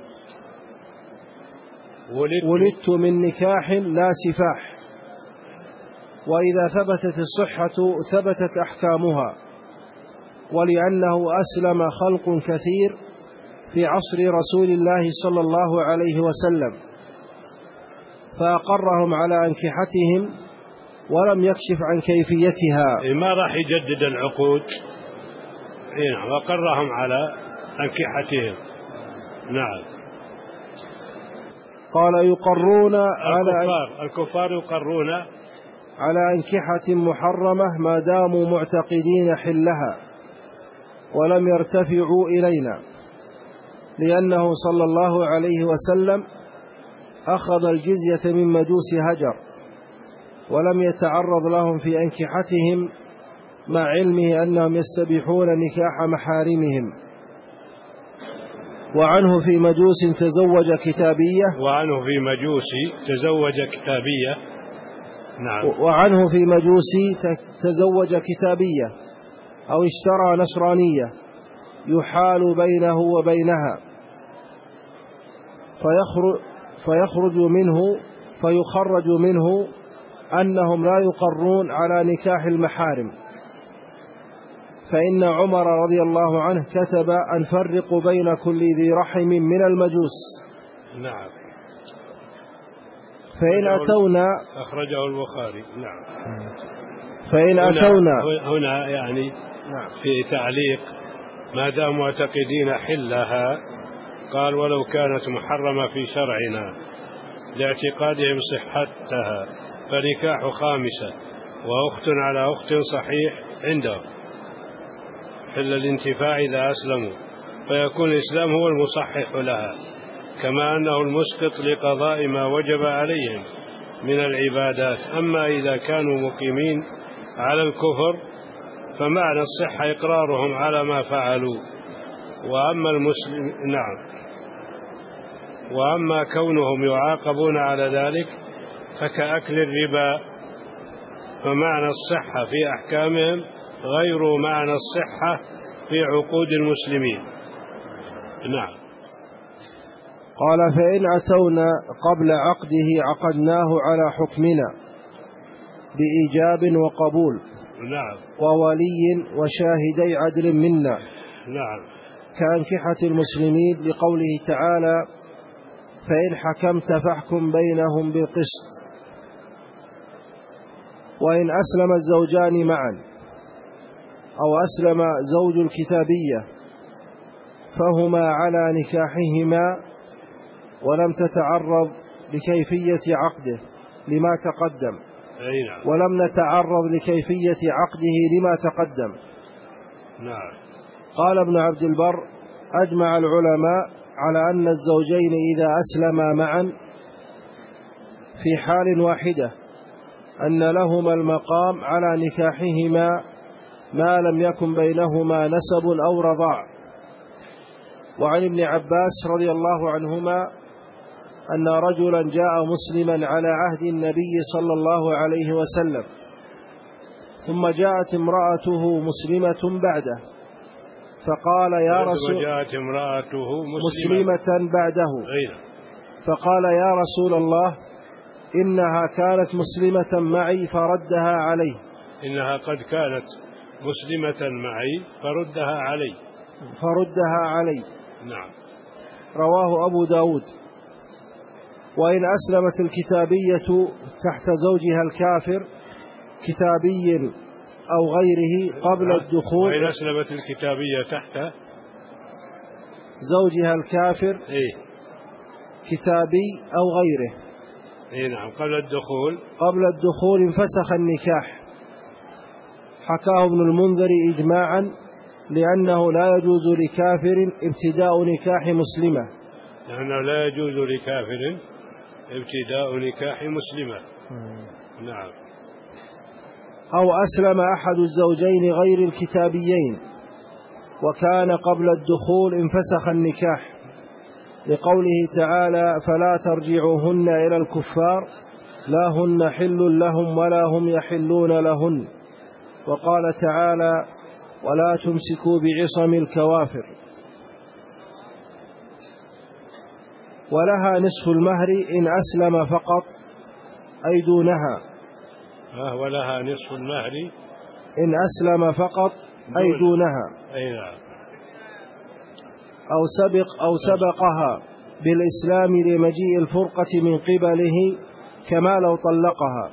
ولدت من نكاح لا سفاح. وإذا ثبتت الصحة ثبتت أحكامها، ولأنه أسلم خلق كثير في عصر رسول الله صلى الله عليه وسلم، فأقرهم على أنكحتهم ولم يكشف عن كيفيتها. ما راح يجدد العقود، وقرهم على أنكحتهم. نعم. قال: يقرون على الكفار, الكفار يقرون على أنكحة محرمة ما داموا معتقدين حلها ولم يرتفعوا إلينا، لأنه صلى الله عليه وسلم أخذ الجزية من مجوس هجر ولم يتعرض لهم في أنكحتهم، مع علمه أنهم يستبيحون نكاح محارمهم. وعنه في مجوس تزوج كتابية وعنه في مجوس تزوج كتابية. نعم. وعنه في مجوس تزوج كتابية أو اشترى نصرانية يحال بينه وبينها، فيخرج, فيخرج منه فيخرج منه أنهم لا يقرون على نكاح المحارم، فإن عمر رضي الله عنه كتب أن فرقوا بين كل ذي رحم من المجوس. نعم. فإن أتونا أخرجه البخاري. نعم. فإن هنا أتونا هنا يعني نعم. في تعليق: ما دام معتقدين حلها، قال: ولو كانت محرمة في شرعنا لاعتقادهم صحتها فنكاح خامسة وأخت على أخت صحيح عندهم، حل الانتفاع إذا أسلموا، فيكون الإسلام هو المصحح لها، كما أنه المسقط لقضاء ما وجب عليهم من العبادات. أما إذا كانوا مقيمين على الكفر فمعنى الصحة إقرارهم على ما فعلوا. وأما المسلم نعم وأما كونهم يعاقبون على ذلك فكأكل الربا، فمعنى الصحة في أحكامهم غير معنى الصحة في عقود المسلمين. نعم. قال: فإن أتونا قبل عقده عقدناه على حكمنا بإيجاب وقبول. نعم. وولي وشاهدي عدل منا. نعم. كأنكحة المسلمين لقوله تعالى: فإن حكمت فاحكم بينهم بالقسط. وإن أسلم الزوجان معا أو أسلم زوج الكتابية فهما على نكاحهما ولم تتعرض لكيفية عقده لما تقدم. ولم نتعرض لكيفية عقده لما تقدم. نعم. قال ابن عبد البر: أجمع العلماء على أن الزوجين إذا أسلما معا في حال واحدة أن لهما المقام على نكاحهما ما لم يكن بينهما نسب أو رضاع. وعن ابن عباس رضي الله عنهما أن رجلا جاء مسلما على عهد النبي صلى الله عليه وسلم، ثم جاءت امرأته مسلمة بعده فقال: يا رسول جاءت امرأته مسلمة, مسلمة بعده فقال: يا رسول الله، إنها كانت مسلمة معي فردها علي. إنها قد كانت مسلمة معي فردها علي. فردها علي. نعم. رواه أبو داود. وإن أسلمت الكتابية تحت زوجها الكافر كتابي أو غيره قبل الدخول. وإن أسلمت الكتابية تحت زوجها الكافر إيه؟ كتابي أو غيره. إيه نعم. قبل الدخول قبل الدخول انفسخ النكاح. حكاه ابن المنذر إجماعا لأنه لا يجوز لكافر ابتداء نكاح مسلمة. لأنه لا يجوز لكافر ابتداء نكاح مسلمة. نعم. أو أسلم أحد الزوجين غير الكتابيين وكان قبل الدخول انفسخ النكاح لقوله تعالى: فلا ترجعوهن إلى الكفار لا هن حل لهم ولا هم يحلون لهن. وقال تعالى: ولا تمسكوا بعصم الكوافر. ولها نصف المهر إن أسلم فقط أي دونها. آه ولها نصف المهر إن أسلم فقط أي دونها. أي نعم. أو سبق أو سبقها بالإسلام لمجيء الفرقة من قبله كما لو طلقها.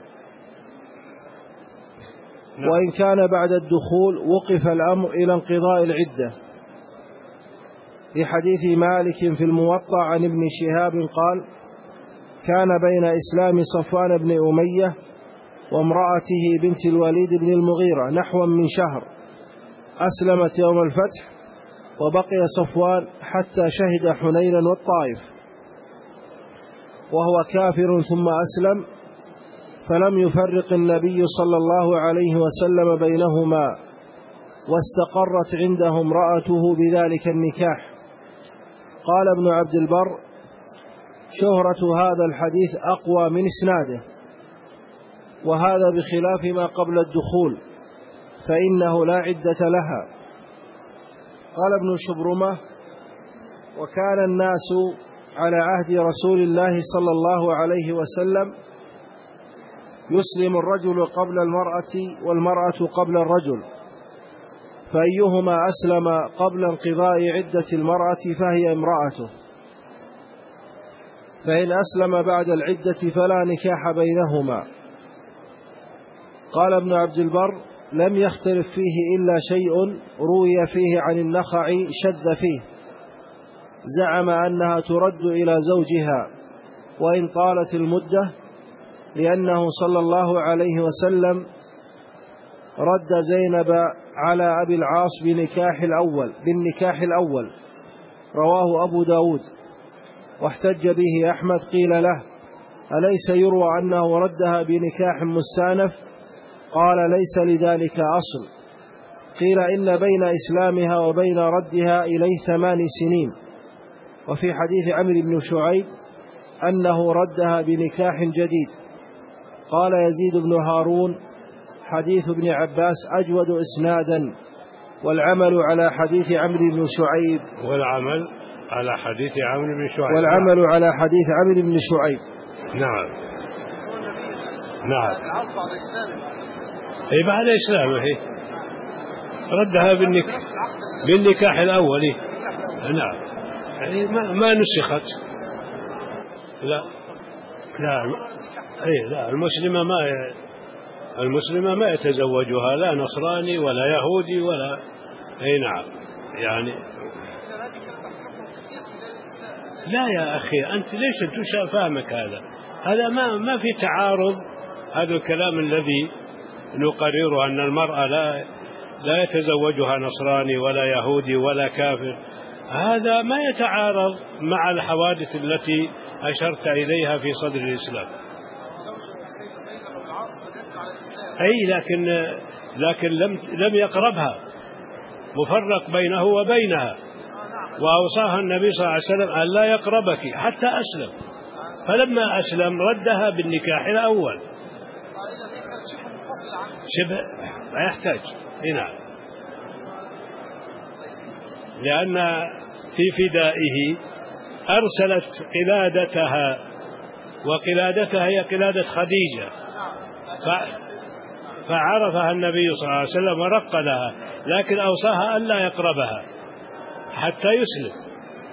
نعم. وإن كان بعد الدخول وقف الأمر إلى انقضاء العدة لحديث مالك في الموطأ عن ابن شهاب قال: كان بين إسلام صفوان بن أمية وامرأته بنت الوليد بن المغيرة نحو من شهر، أسلمت يوم الفتح وبقي صفوان حتى شهد حنينا والطائف وهو كافر ثم أسلم، فلم يفرق النبي صلى الله عليه وسلم بينهما واستقرت عنده امرأته بذلك النكاح. قال ابن عبد البر: شهرة هذا الحديث أقوى من إسناده، وهذا بخلاف ما قبل الدخول فإنه لا عدة لها. قال ابن شبرمة: وكان الناس على عهد رسول الله صلى الله عليه وسلم يسلم الرجل قبل المرأة والمرأة قبل الرجل، فأيهما أسلم قبل انقضاء عدة المرأة فهي امرأته، فإن أسلم بعد العدة فلا نكاح بينهما. قال ابن عبد البر: لم يختلف فيه إلا شيء روي فيه عن النخعي شذ فيه، زعم أنها ترد إلى زوجها وإن طالت المدة، لأنه صلى الله عليه وسلم رد زينب على أبي العاص بنكاح الأول بالنكاح الأول. رواه أبو داود. واحتج به أحمد قيل له: أليس يروى أنه ردها بنكاح مستأنف؟ قال: ليس لذلك أصل. قيل: إن بين إسلامها وبين ردها إليه ثمان سنين. وفي حديث عمرو بن شعيب أنه ردها بنكاح جديد. قال يزيد بن هارون: حديث ابن عباس أجود إسنادا، والعمل على حديث عمرو بن شعيب والعمل على حديث عمرو بن شعيب والعمل نعم. على حديث عمرو بن شعيب. نعم نعم. أي بعد إسلامه هي ردها بالنكاح بالنكاح الأول. نعم، يعني ما, ما نسخت. لا لا أي لا المسلمة ما المسلمة ما يتزوجها لا نصراني ولا يهودي ولا. أي نعم يعني. لا يا أخي أنت ليش أنت فاهمك هذا هذا ما ما في تعارض. هذا الكلام الذي نقرره أن المرأة لا لا يتزوجها نصراني ولا يهودي ولا كافر، هذا ما يتعارض مع الحوادث التي أشرت إليها في صدر الإسلام. أي لكن لكن لم لم يقربها، مفرق بينه وبينها، وأوصاها النبي صلى الله عليه وسلم أن لا يقربك حتى أسلم، فلما أسلم ردها بالنكاح الأول. شبه ما يحتاج هنا، لأن في فدائه أرسلت قلادتها، وقلادتها هي قلادة خديجة، فعرفها النبي صلى الله عليه وسلم ورق لها، لكن أوصاها أن لا يقربها حتى يسلم.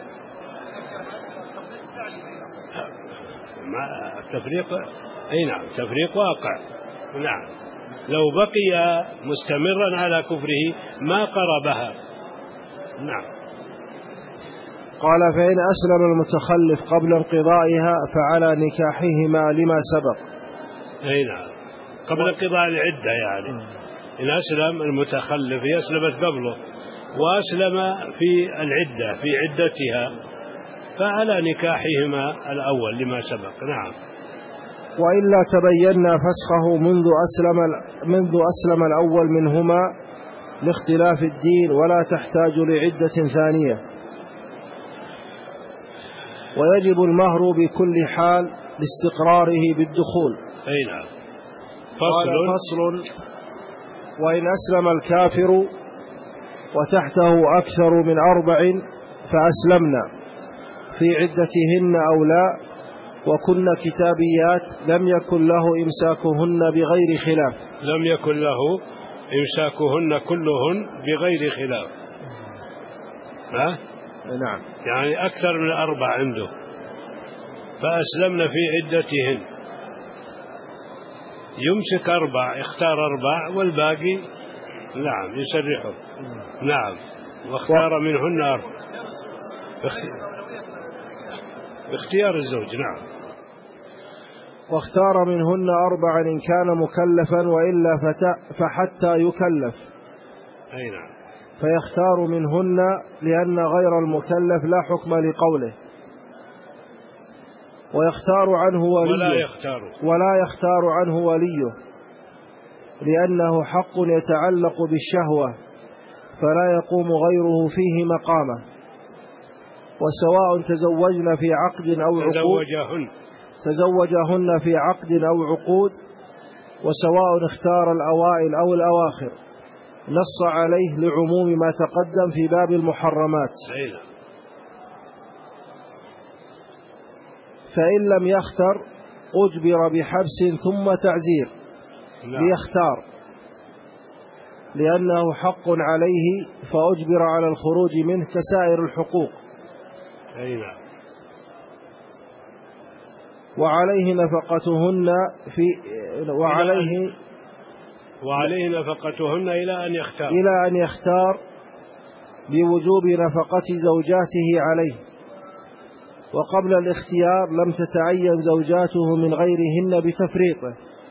تفريق أي نعم تفريق واقع. نعم لو بقي مستمرا على كفره ما قربها. نعم. قال: فإن أسلم المتخلف قبل انقضائها فعلى نكاحهما لما سبق. أي نعم قبل انقضاء العدة، يعني إن أسلم المتخلف هي أسلمت قبله وأسلم في العدة في عدتها فعلى نكاحهما الأول لما سبق. نعم. وإلا تبين فسخه منذ أسلم منذ أسلم الأول منهما لاختلاف الدين، ولا تحتاج لعدة ثانية. ويجب المهر بكل حال لاستقراره بالدخول. أي نعم. فصل. فصل. وإن أسلم الكافر وتحته أكثر من أربع فأسلمنا في عدتهن أو لا وكن كتابيات لم يكن له إمساكهن بغير خلاف. لم يكن له إمساكهن كلهن بغير خلاف. ها؟ نعم. يعني أكثر من أربع عنده، فأسلمنا في عدتهن، يمسك أربع، اختار أربع والباقي نعم يسرحه. نعم. واختار منهن أربع باختيار الزوج. نعم. واختار منهن أربعا إن كان مكلفا، وإلا فحتى يكلف. أي نعم. فيختار منهن لأن غير المكلف لا حكم لقوله. ويختار عنه وليه ولا يختار ولا يختار عنه وليه لأنه حق يتعلق بالشهوة فلا يقوم غيره فيه مقامه. وسواء تزوجن في عقد أو عقود تزوجهن تزوجهن في عقد أو عقود وسواء اختار الأوائل أو الأواخر، نص عليه لعموم ما تقدم في باب المحرمات. فإن لم يختر أجبر بحبس ثم تعزير ليختار، لأنه حق عليه فأجبر على الخروج منه كسائر الحقوق. أي نعم. وعليه نفقتهن في وعليه وعليه نفقتهن إلى أن يختار إلى أن يختار بوجوب نفقة زوجاته عليه. وقبل الاختيار لم تتعين زوجاته من غيرهن بتفريطه،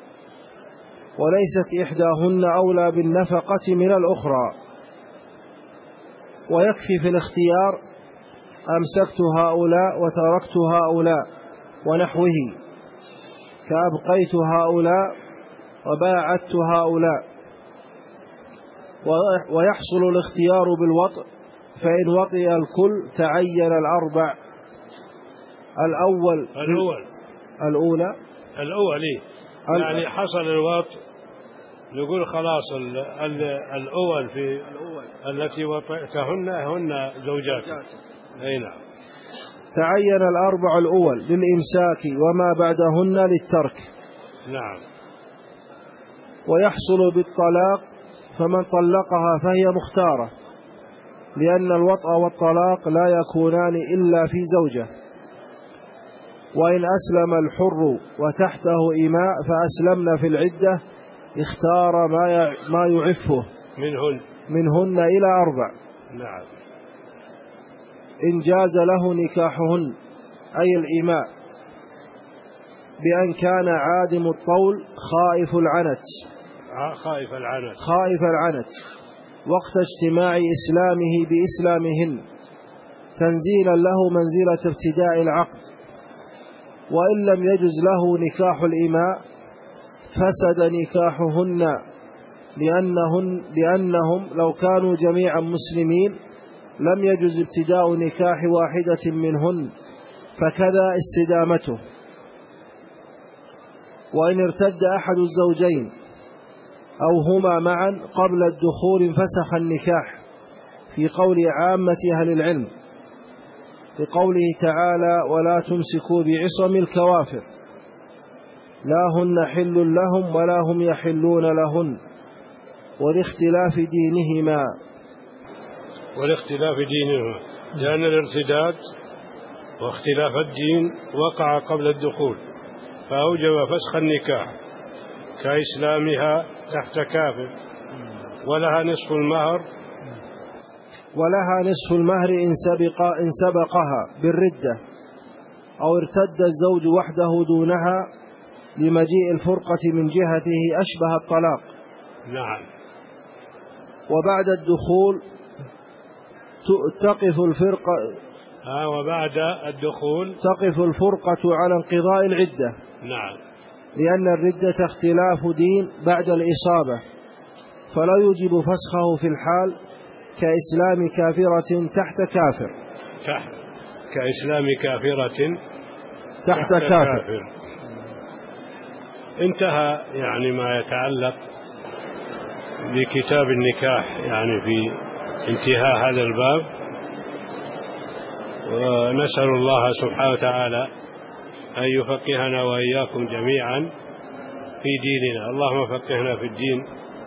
وليست إحداهن أولى بالنفقة من الأخرى. ويكفي في الاختيار أمسكت هؤلاء وتركت هؤلاء ونحوه، كأبقيت هؤلاء وباعدت هؤلاء. ويحصل الاختيار بالوطء، فإن وطئ الكل تعين الأربع. الأول الأول الأولى الأول إيه؟ يعني حصل الوطء، نقول خلاص ال ال الأول في الأول التي وطئتهن هن زوجات. أي نعم. تعين الأربع الأول للإمساك وما بعدهن للترك. نعم. ويحصل بالطلاق، فمن طلقها فهي مختارة، لأن الوطأ والطلاق لا يكونان إلا في زوجة. وإن أسلم الحر وتحته إماء فأسلمن في العدة اختار ما يعفه منهن منهن إلى أربع. نعم. إن جاز له نكاحهن أي الإماء، بأن كان عادم الطول خائف العنت خائف العنت خائف العنت وقت اجتماع إسلامه بإسلامهن، تنزيلا له منزلة ابتداء العقد. وإن لم يجز له نكاح الإماء فسد نكاحهن، لأنهن لأنهم لو كانوا جميعا مسلمين لم يجز ابتداء نكاح واحدة منهن، فكذا استدامته. وإن ارتد أحد الزوجين أو هما معا قبل الدخول انفسخ النكاح، في قول عامة أهل العلم، بقوله تعالى: ولا تمسكوا بعصم الكوافر، لا هن حل لهم ولا هم يحلون لهن، ولاختلاف دينهما والاختلاف دينهما لأن الارتداد واختلاف الدين وقع قبل الدخول، فأوجب فسخ النكاح، كإسلامها تحت كافر. ولها نصف المهر ولها نصف المهر إن, سبق إن سبقها بالردة، أو ارتد الزوج وحده دونها لمجيء الفرقة من جهته أشبه الطلاق. نعم. وبعد الدخول تقف الفرقة آه وبعد الدخول تقف الفرقة على انقضاء العدة. نعم. لأن الردة اختلاف دين بعد الإصابة، فلا يوجب فسخه في الحال، كإسلام كافرة تحت كافر تحت كإسلام كافرة تحت, تحت كافر. كافر. انتهى يعني ما يتعلق بكتاب النكاح، يعني في انتهاء هذا الباب. ونسأل الله سبحانه وتعالى أن يفقهنا وإياكم جميعا في ديننا. اللهم فقهنا في الدين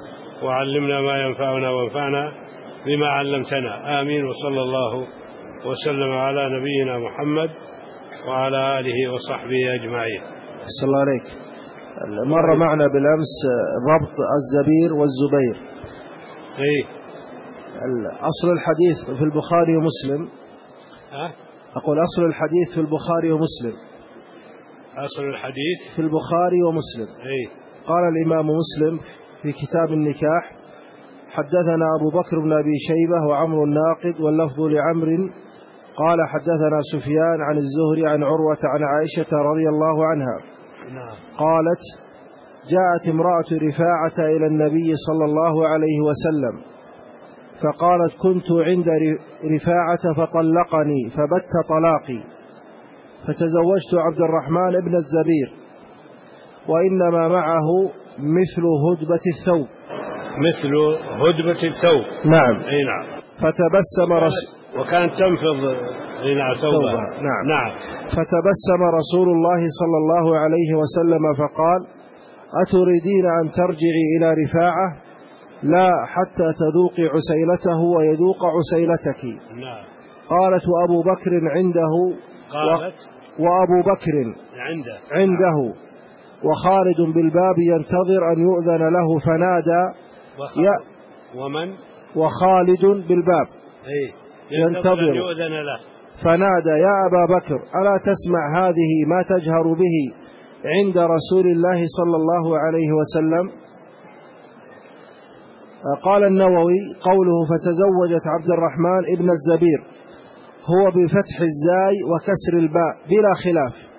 وعلمنا ما ينفعنا وانفعنا بما علمتنا. آمين. وصلى الله وسلم على نبينا محمد وعلى آله وصحبه أجمعين. صلى الله عليك. مر معنا بالأمس ضبط الزبير والزبير. إيه؟ أصل الحديث في البخاري ومسلم. أه؟ أقول أصل الحديث في البخاري ومسلم. أصل الحديث في البخاري ومسلم. إيه؟ قال الإمام مسلم في كتاب النكاح: حدثنا أبو بكر بن أبي شيبة وعمر الناقد، واللفظ لعمر قال: حدثنا سفيان عن الزهري عن عروة عن عائشة رضي الله عنها قالت: جاءت امرأة رفاعة إلى النبي صلى الله عليه وسلم فقالت: كنت عند رفاعة فطلقني فبت طلاقي، فتزوجت عبد الرحمن بن الزبير، وإنما معه مثل هدبة الثوب. مثل هدبة الثوب. نعم. أي نعم. فتبسم رسول وكانت تنفض ثوبها. نعم. نعم. فتبسم رسول الله صلى الله عليه وسلم فقال: أتريدين أن ترجعي إلى رفاعة؟ لا، حتى تذوقي عسيلته ويذوق عسيلتك. نعم. قالت: وأبو بكر عنده قالت و... وأبو بكر عنده عنده وخالد بالباب ينتظر أن يؤذن له، فنادى وخالد يا ومن وخالد بالباب إيه؟ ينتظر أن يؤذن له، فنادى: يا أبا بكر، ألا تسمع هذه ما تجهر به عند رسول الله صلى الله عليه وسلم؟ قال النووي: قوله فتزوجت عبد الرحمن ابن الزبير هو بفتح الزاي وكسر الباء بلا خلاف،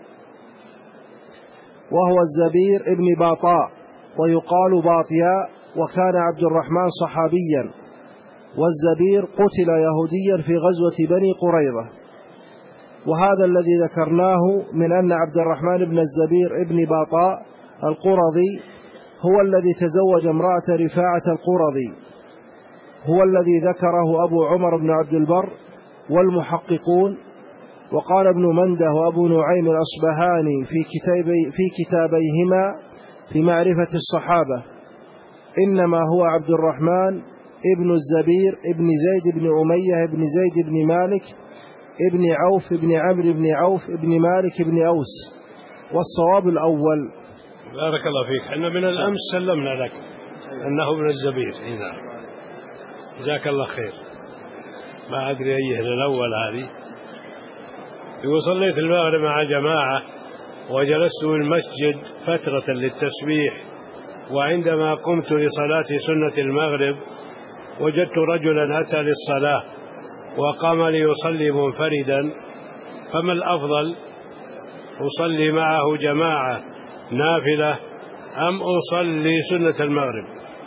وهو الزبير ابن باطاء ويقال باطياء، وكان عبد الرحمن صحابيا، والزبير قتل يهوديا في غزوة بني قريظة. وهذا الذي ذكرناه من أن عبد الرحمن بن الزبير ابن باطاء القرظي هو الذي تزوج امرأة رفاعة القرظي، هو الذي ذكره أبو عمر بن عبد البر والمحققون. وقال ابن منده وأبو نعيم الأصبهاني في, كتابي في كتابيهما في معرفة الصحابة إنما هو عبد الرحمن ابن الزبير ابن زيد بن أمية ابن زيد بن مالك ابن عوف ابن عمرو بن عوف ابن مالك ابن أوس، والصواب الأول. بارك الله فيك. احنا من الأمس سلمنا لك أنه ابن الزبير. إذا جزاك الله خير. ما أدري أيه الأول هذه. وصليت المغرب مع جماعة وجلست في المسجد فترة للتسبيح، وعندما قمت لصلاة سنة المغرب وجدت رجلا أتى للصلاة وقام ليصلي منفردا، فما الأفضل أصلي معه جماعة نافلة أم أصلي سنة المغرب؟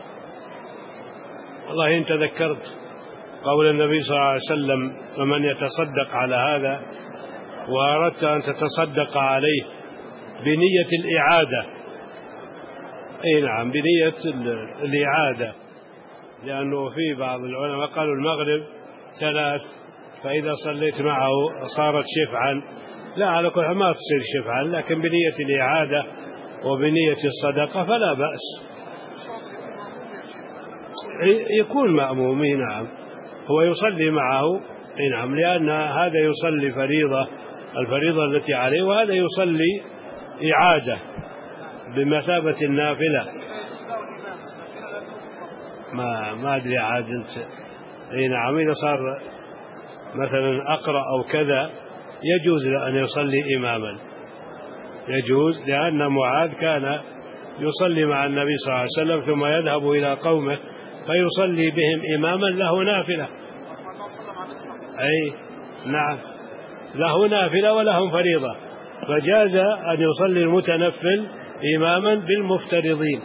والله إن تذكرت قول النبي صلى الله عليه وسلم فمن يتصدق على هذا، وأردت أن تتصدق عليه بنية الإعادة. أي نعم، بنية الإعادة، لأنه في بعض العلماء قالوا المغرب ثلاث، فإذا صليت معه صارت شفعا. لا، على كل حال ما تصير شفعا، لكن بنية الإعادة وبنية الصدقة فلا بأس. يكون مأمومين، نعم، هو يصلي معه. نعم، لأن هذا يصلي فريضة، الفريضة التي عليه، وهذا يصلي إعادة بمثابة النافلة. ما ما أدري عاد أنت. أي نعم، إذا صار مثلا أقرأ أو كذا يجوز أن يصلي إماما، يجوز، لأن معاذ كان يصلي مع النبي صلى الله عليه وسلم ثم يذهب إلى قومه فيصلي بهم إماما له نافلة. أي نعم، له نافلة ولهم فريضة، فجاز أن يصلي المتنفل إماما بالمفترضين.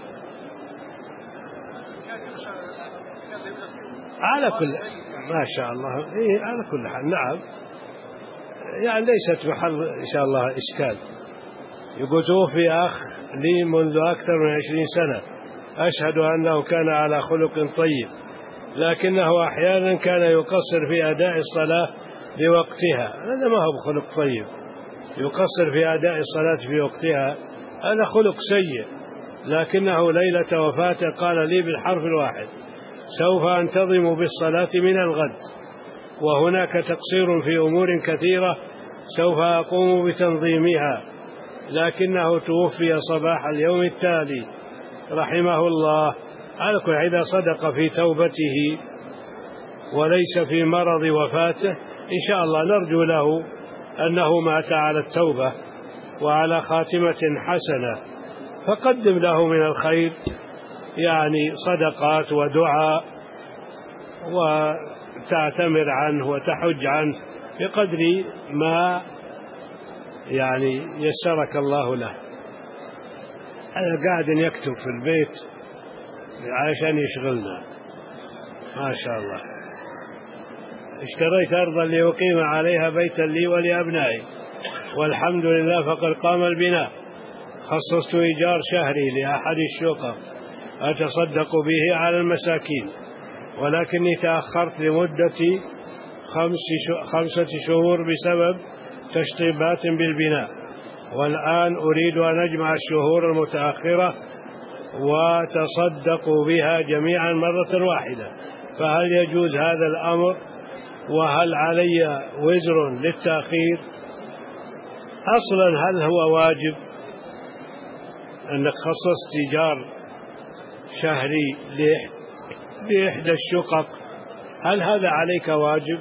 على كل ما شاء الله، إيه على كل حال. نعم، يعني ليست محل إن شاء الله إشكال. يقول توفي أخ لي منذ أكثر من عشرين سنة، أشهد أنه كان على خلق طيب، لكنه أحيانا كان يقصر في أداء الصلاة لوقتها. هذا ما هو بخلق طيب، يقصر في أداء الصلاة في وقتها، هذا خلق سيء. لكنه ليلة وفاته قال لي بالحرف الواحد: سوف أنتظم بالصلاة من الغد، وهناك تقصير في أمور كثيرة سوف أقوم بتنظيمها. لكنه توفي صباح اليوم التالي رحمه الله. على كل حال، إذا صدق في توبته وليس في مرض وفاته إن شاء الله نرجو له أنه مات على التوبة وعلى خاتمة حسنة، فقدم له من الخير يعني صدقات ودعاء، وتعتمر عنه وتحج عنه بقدر ما يعني يسرك الله له. هذا قاعد يكتب في البيت عشان يشغلنا. ما شاء الله. اشتريت أرضا ليقيم عليها بيتا لي ولأبنائي، والحمد لله فقد قام البناء. خصصت إيجار شهري لأحد الشقق أتصدق به على المساكين، ولكني تأخرت لمدة خمسة شهور بسبب تشطيبات بالبناء، والآن أريد أن أجمع الشهور المتأخرة وتصدق بها جميعا مرة واحدة، فهل يجوز هذا الأمر؟ وهل علي وزر للتأخير؟ أصلا هل هو واجب أنك خصصت إيجار شهري لإحدى الشقق؟ هل هذا عليك واجب؟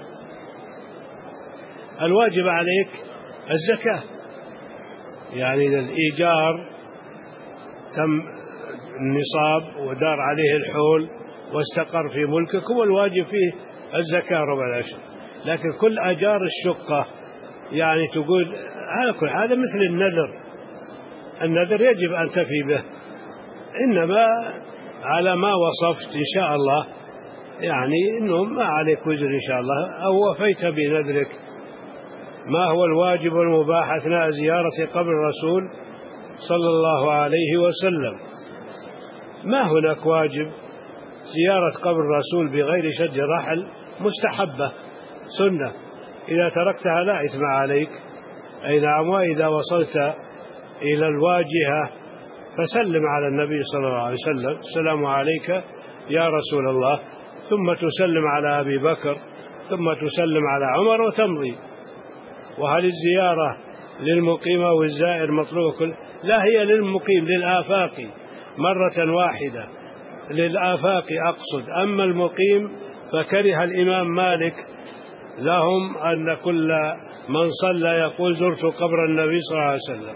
الواجب عليك الزكاة. يعني إذا الإيجار تم النصاب ودار عليه الحول واستقر في ملكك، هو الواجب فيه الزكاة ربع العشر. لكن كل أجار الشقة يعني تقول على كل هذا مثل النذر، النذر يجب أن تفي به، إنما على ما وصفت إن شاء الله، يعني إنه ما عليك وزر إن شاء الله، أو وفيت بنذرك. ما هو الواجب والمباح أثناء زيارة قبر الرسول صلى الله عليه وسلم؟ ما هناك واجب. زيارة قبر الرسول بغير شد رحل مستحبة سنة، إذا تركتها لا إثم عليك. أي نعم. وإذا وصلت إلى الواجهة فسلم على النبي صلى الله عليه وسلم: السلام عليك يا رسول الله، ثم تسلم على أبي بكر، ثم تسلم على عمر وتمضي. وهل الزيارة للمقيم أو الزائر مطلوب؟ لا، هي للمقيم للآفاق مرة واحدة، للآفاق أقصد. أما المقيم فكره الإمام مالك لهم أن كل من صلى يقول زرت قبر النبي صلى الله عليه وسلم.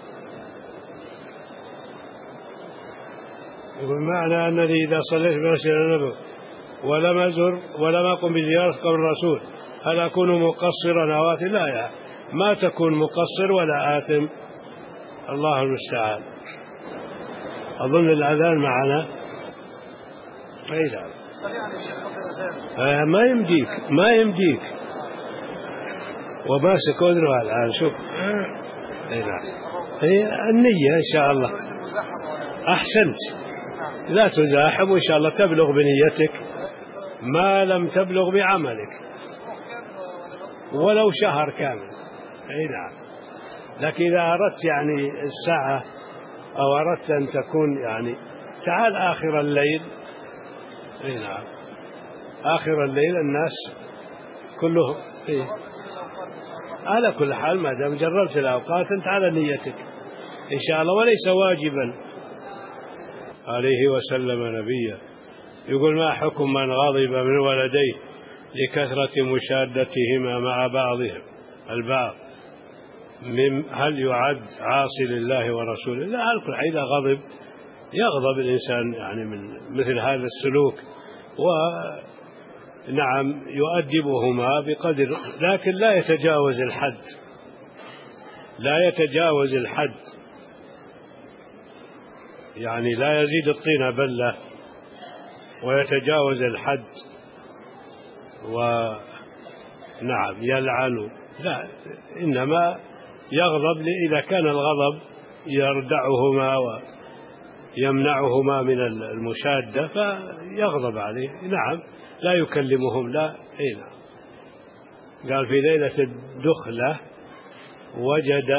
بمعنى أنني إذا صليت بمسجد النبوي ولم أزر ولم أقم بزيارة قبر الرسول هل أكون مقصرا أو آثم؟ لا، يعني ما تكون مقصر ولا آثم. الله المستعان. أظن الأذان معنا. أي نعم. آه ما يمديك ما يمديك وماسك أذنه الآن. شوف. أي نعم. هي النية إن شاء الله. أحسنت، لا تزاحم، وإن شاء الله تبلغ بنيتك ما لم تبلغ بعملك ولو شهر كامل. أي نعم. لكن إذا أردت يعني الساعة أو أردت أن تكون يعني تعال آخر الليل. أي نعم. آخر الليل الناس كلهم. إيه؟ على كل حال ما دام جربت الأوقات أنت على نيتك إن شاء الله، وليس واجبا. عليه وسلم نبيه. يقول: ما حكم من غضب من ولديه لكثرة مشادتهما مع بعضهم البعض؟ هل يعد عاصي لله ورسوله؟ لا، إذا غضب يغضب الإنسان يعني من مثل هذا السلوك، ونعم يؤدبهما بقدر، لكن لا يتجاوز الحد، لا يتجاوز الحد، يعني لا يزيد الطين بلة ويتجاوز الحد ونعم يلعن. لا، إنما يغضب إذا كان الغضب يردعهما ويمنعهما من المشادة فيغضب عليه. نعم، لا يكلمهم. لا. إيه نعم. قال: في ليلة الدخلة وجد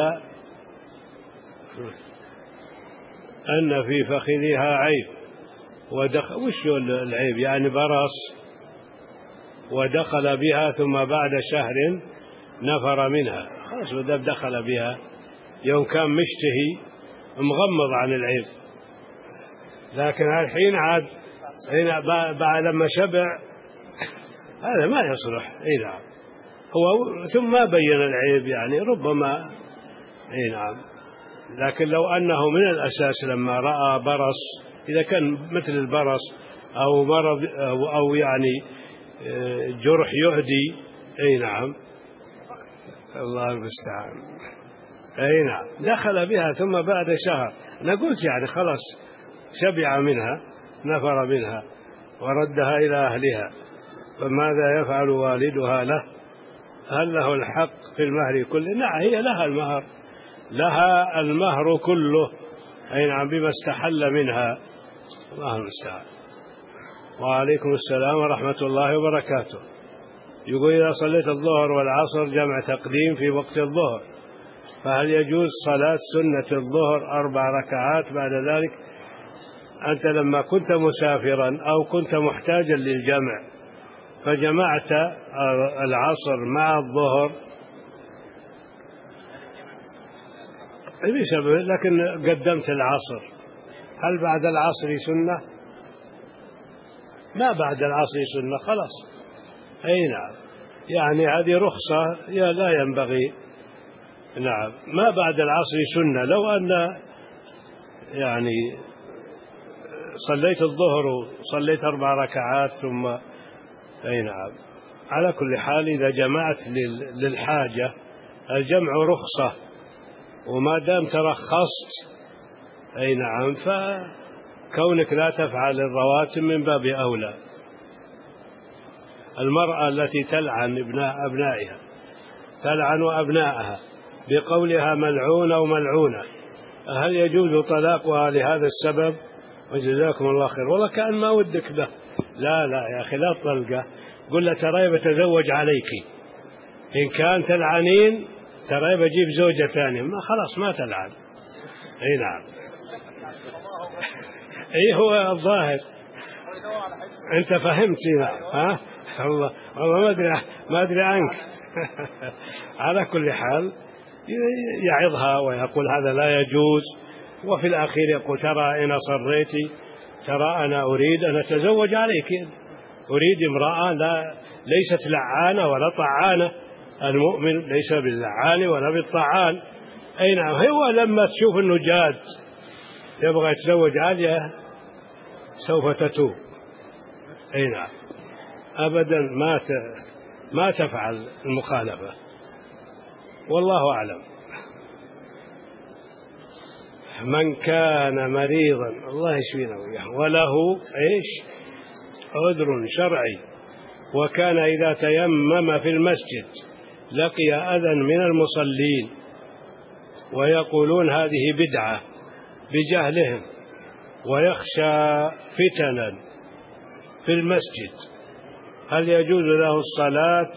أن في فخذها عيب ودخل. وش العيب؟ يعني برص، ودخل بها ثم بعد شهر نفر منها. خلاص ودب دخل بها يوم كان مشتهي مغمض عن العيب، لكن الحين عاد بعد لما شبع هذا ما يصلح. اي نعم. هو ثم ما بين العيب، يعني ربما. اي نعم. لكن لو أنه من الأساس لما رأى برص، إذا كان مثل البرص أو مرض أو يعني جرح يهدي. اي نعم. الله المستعان. اي نعم. دخل بها ثم بعد شهر، انا قلت يعني خلاص شبع منها نفر منها وردها الى اهلها، فماذا يفعل والدها له؟ هل له الحق في المهر كله؟ نعم، هي لها المهر، لها المهر كله. اي نعم، بما استحل منها. الله المستعان. وعليكم السلام ورحمة الله وبركاته. يقول: إذا صليت الظهر والعصر جمع تقديم في وقت الظهر، فهل يجوز صلاة سنة الظهر أربع ركعات بعد ذلك؟ أنت لما كنت مسافرا أو كنت محتاجا للجمع فجمعت العصر مع الظهر بسبب، لكن قدمت العصر. هل بعد العصر سنة؟ ما بعد العصر سنة، خلاص. أي نعم. يعني هذه رخصة يا لا ينبغي. نعم، ما بعد العصر سنة. لو أن يعني صليت الظهر وصليت أربع ركعات ثم أي نعم على كل حال إذا جمعت للحاجة الجمع رخصة، وما دام ترخصت أي نعم فكونك لا تفعل الرواتب من باب أولى. المرأة التي تلعن ابناء أبنائها تلعن أبنائها بقولها ملعونة وملعونة، هل يجوز طلاقها لهذا السبب؟ وجزاكم الله خير. والله كأن ما ودك به. لا لا يا أخي لا تطلقه، قل له ترى بتزوج عليك، إن كان تلعنين ترى بجيب زوجة ثانية، ما خلاص ما تلعن. أي نعم. أي هو الظاهر أنت فهمت. ها الله والله ما أدري ما أدري عنك. على كل حال يعظها ويقول هذا لا يجوز، وفي الأخير يقول ترى إن أصريتي ترى أنا أريد أن أتزوج عليك، أريد امرأة لا ليست لعانة ولا طعانة، المؤمن ليس باللعان ولا بالطعان. أي نعم. هو لما تشوف أنه جاد يبغى يتزوج عليها سوف تتوب. أي نعم. أبدا ما ما تفعل المخالفة، والله أعلم. من كان مريضا الله يشفينا وياه وله إيش عذر شرعي، وكان إذا تيمم في المسجد لقي أذى من المصلين ويقولون هذه بدعة بجهلهم، ويخشى فتنا في المسجد، هل يجوز له الصلاة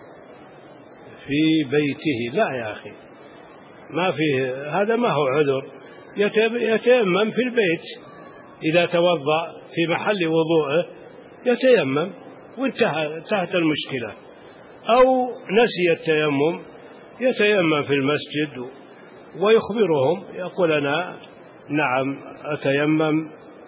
في بيته؟ لا يا أخي، ما فيه هذا، ما هو عذر. يتيمم في البيت، إذا توضأ في محل وضوءه يتيمم وانتهى انتهت المشكلة. أو نسي التيمم يتيمم في المسجد ويخبرهم، يقول أنا نعم أتيمم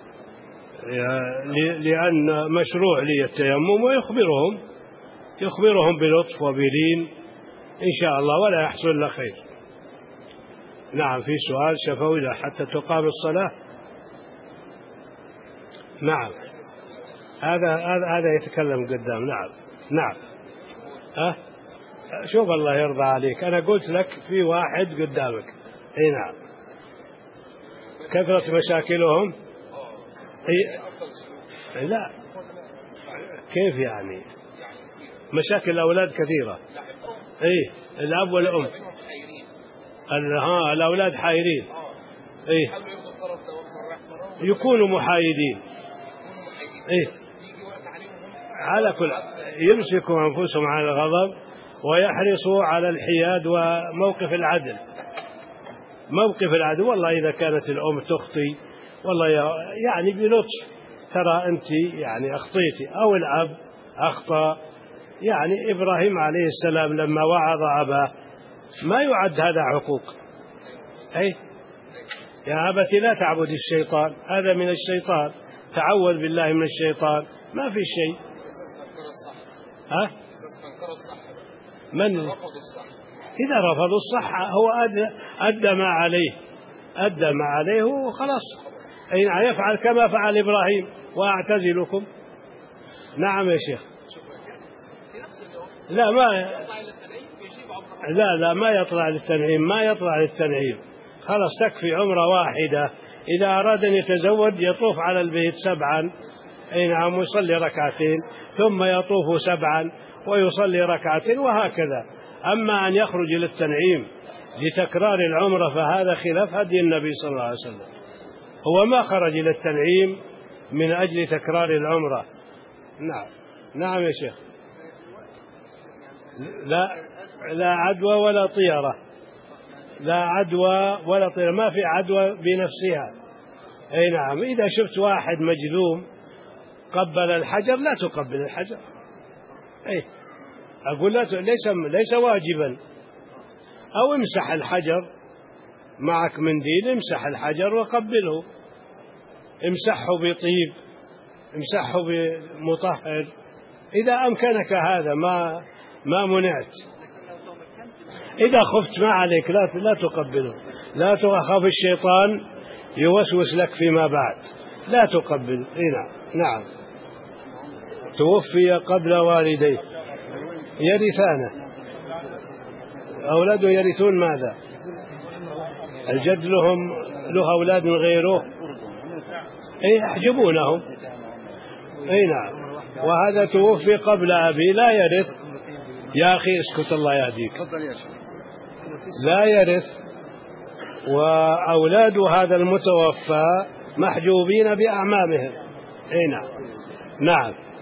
لأن مشروع لي التيمم، ويخبرهم يخبرهم بلطف وبلين إن شاء الله، ولا يحصل له خير. نعم. في سؤال شفوي حتى تقام الصلاة. نعم. هذا هذا هذا يتكلم قدام. نعم نعم. ها شوف الله يرضى عليك، أنا قلت لك في واحد قدامك. أي نعم. كثرة مشاكلهم. أي لا كيف يعني؟ مشاكل الأولاد كثيرة. أي الأب والأم ها الأولاد حائرين. أي يكونوا محايدين. أي على كل يمسكوا أنفسهم على الغضب ويحرصوا على الحياد وموقف العدل. موقف العدل. والله إذا كانت الأم تخطي والله يعني بلطف ترى أنت يعني أخطيتي، أو الأب أخطأ. يعني إبراهيم عليه السلام لما وعظ أباه ما يعد هذا عقوق. أي يا أبت لا تعبد الشيطان، هذا من الشيطان، تعوذ بالله من الشيطان، ما في شيء. ها من إذا رفضوا الصحة هو أدى ما عليه أدى ما عليه وخلاص. أي يفعل كما فعل إبراهيم وأعتزلكم. نعم يا شيخ. لا ما لا لا ما يطلع للتنعيم، ما يطلع للتنعيم. خلاص تكفي عمرة واحدة. إذا أراد أن يتزوج يطوف على البيت سبعا. أي نعم. ويصلي ركعتين ثم يطوف سبعا ويصلي ركعتين وهكذا. أما أن يخرج للتنعيم لتكرار العمرة فهذا خلاف هدي النبي صلى الله عليه وسلم. هو ما خرج للتنعيم من أجل تكرار العمرة. نعم نعم يا شيخ. لا لا عدوى ولا طيرة، لا عدوى ولا طيرة، ما في عدوى بنفسها. أي نعم. إذا شفت واحد مجذوم قبل الحجر لا تقبل الحجر. أي أقول لا ليس ليس واجبا. أو امسح الحجر، معك منديل امسح الحجر وقبله، امسحه بطيب، امسحه بمطهر إذا أمكنك هذا، ما ما منعت. إذا خفت ما عليك لا لا تقبله، لا تخاف الشيطان يوسوس لك فيما بعد، لا تقبل. نعم نعم. توفي قبل والديه. يرثانه، أولاده يرثون ماذا؟ الجد لهم له أولاد من غيره، أي يحجبونهم. أي نعم. وهذا توفي قبل أبي لا يرث. يا أخي اسكت الله يهديك. لا يرث، وأولاد هذا المتوفى محجوبين بأعمامهم. أي نعم. نعم.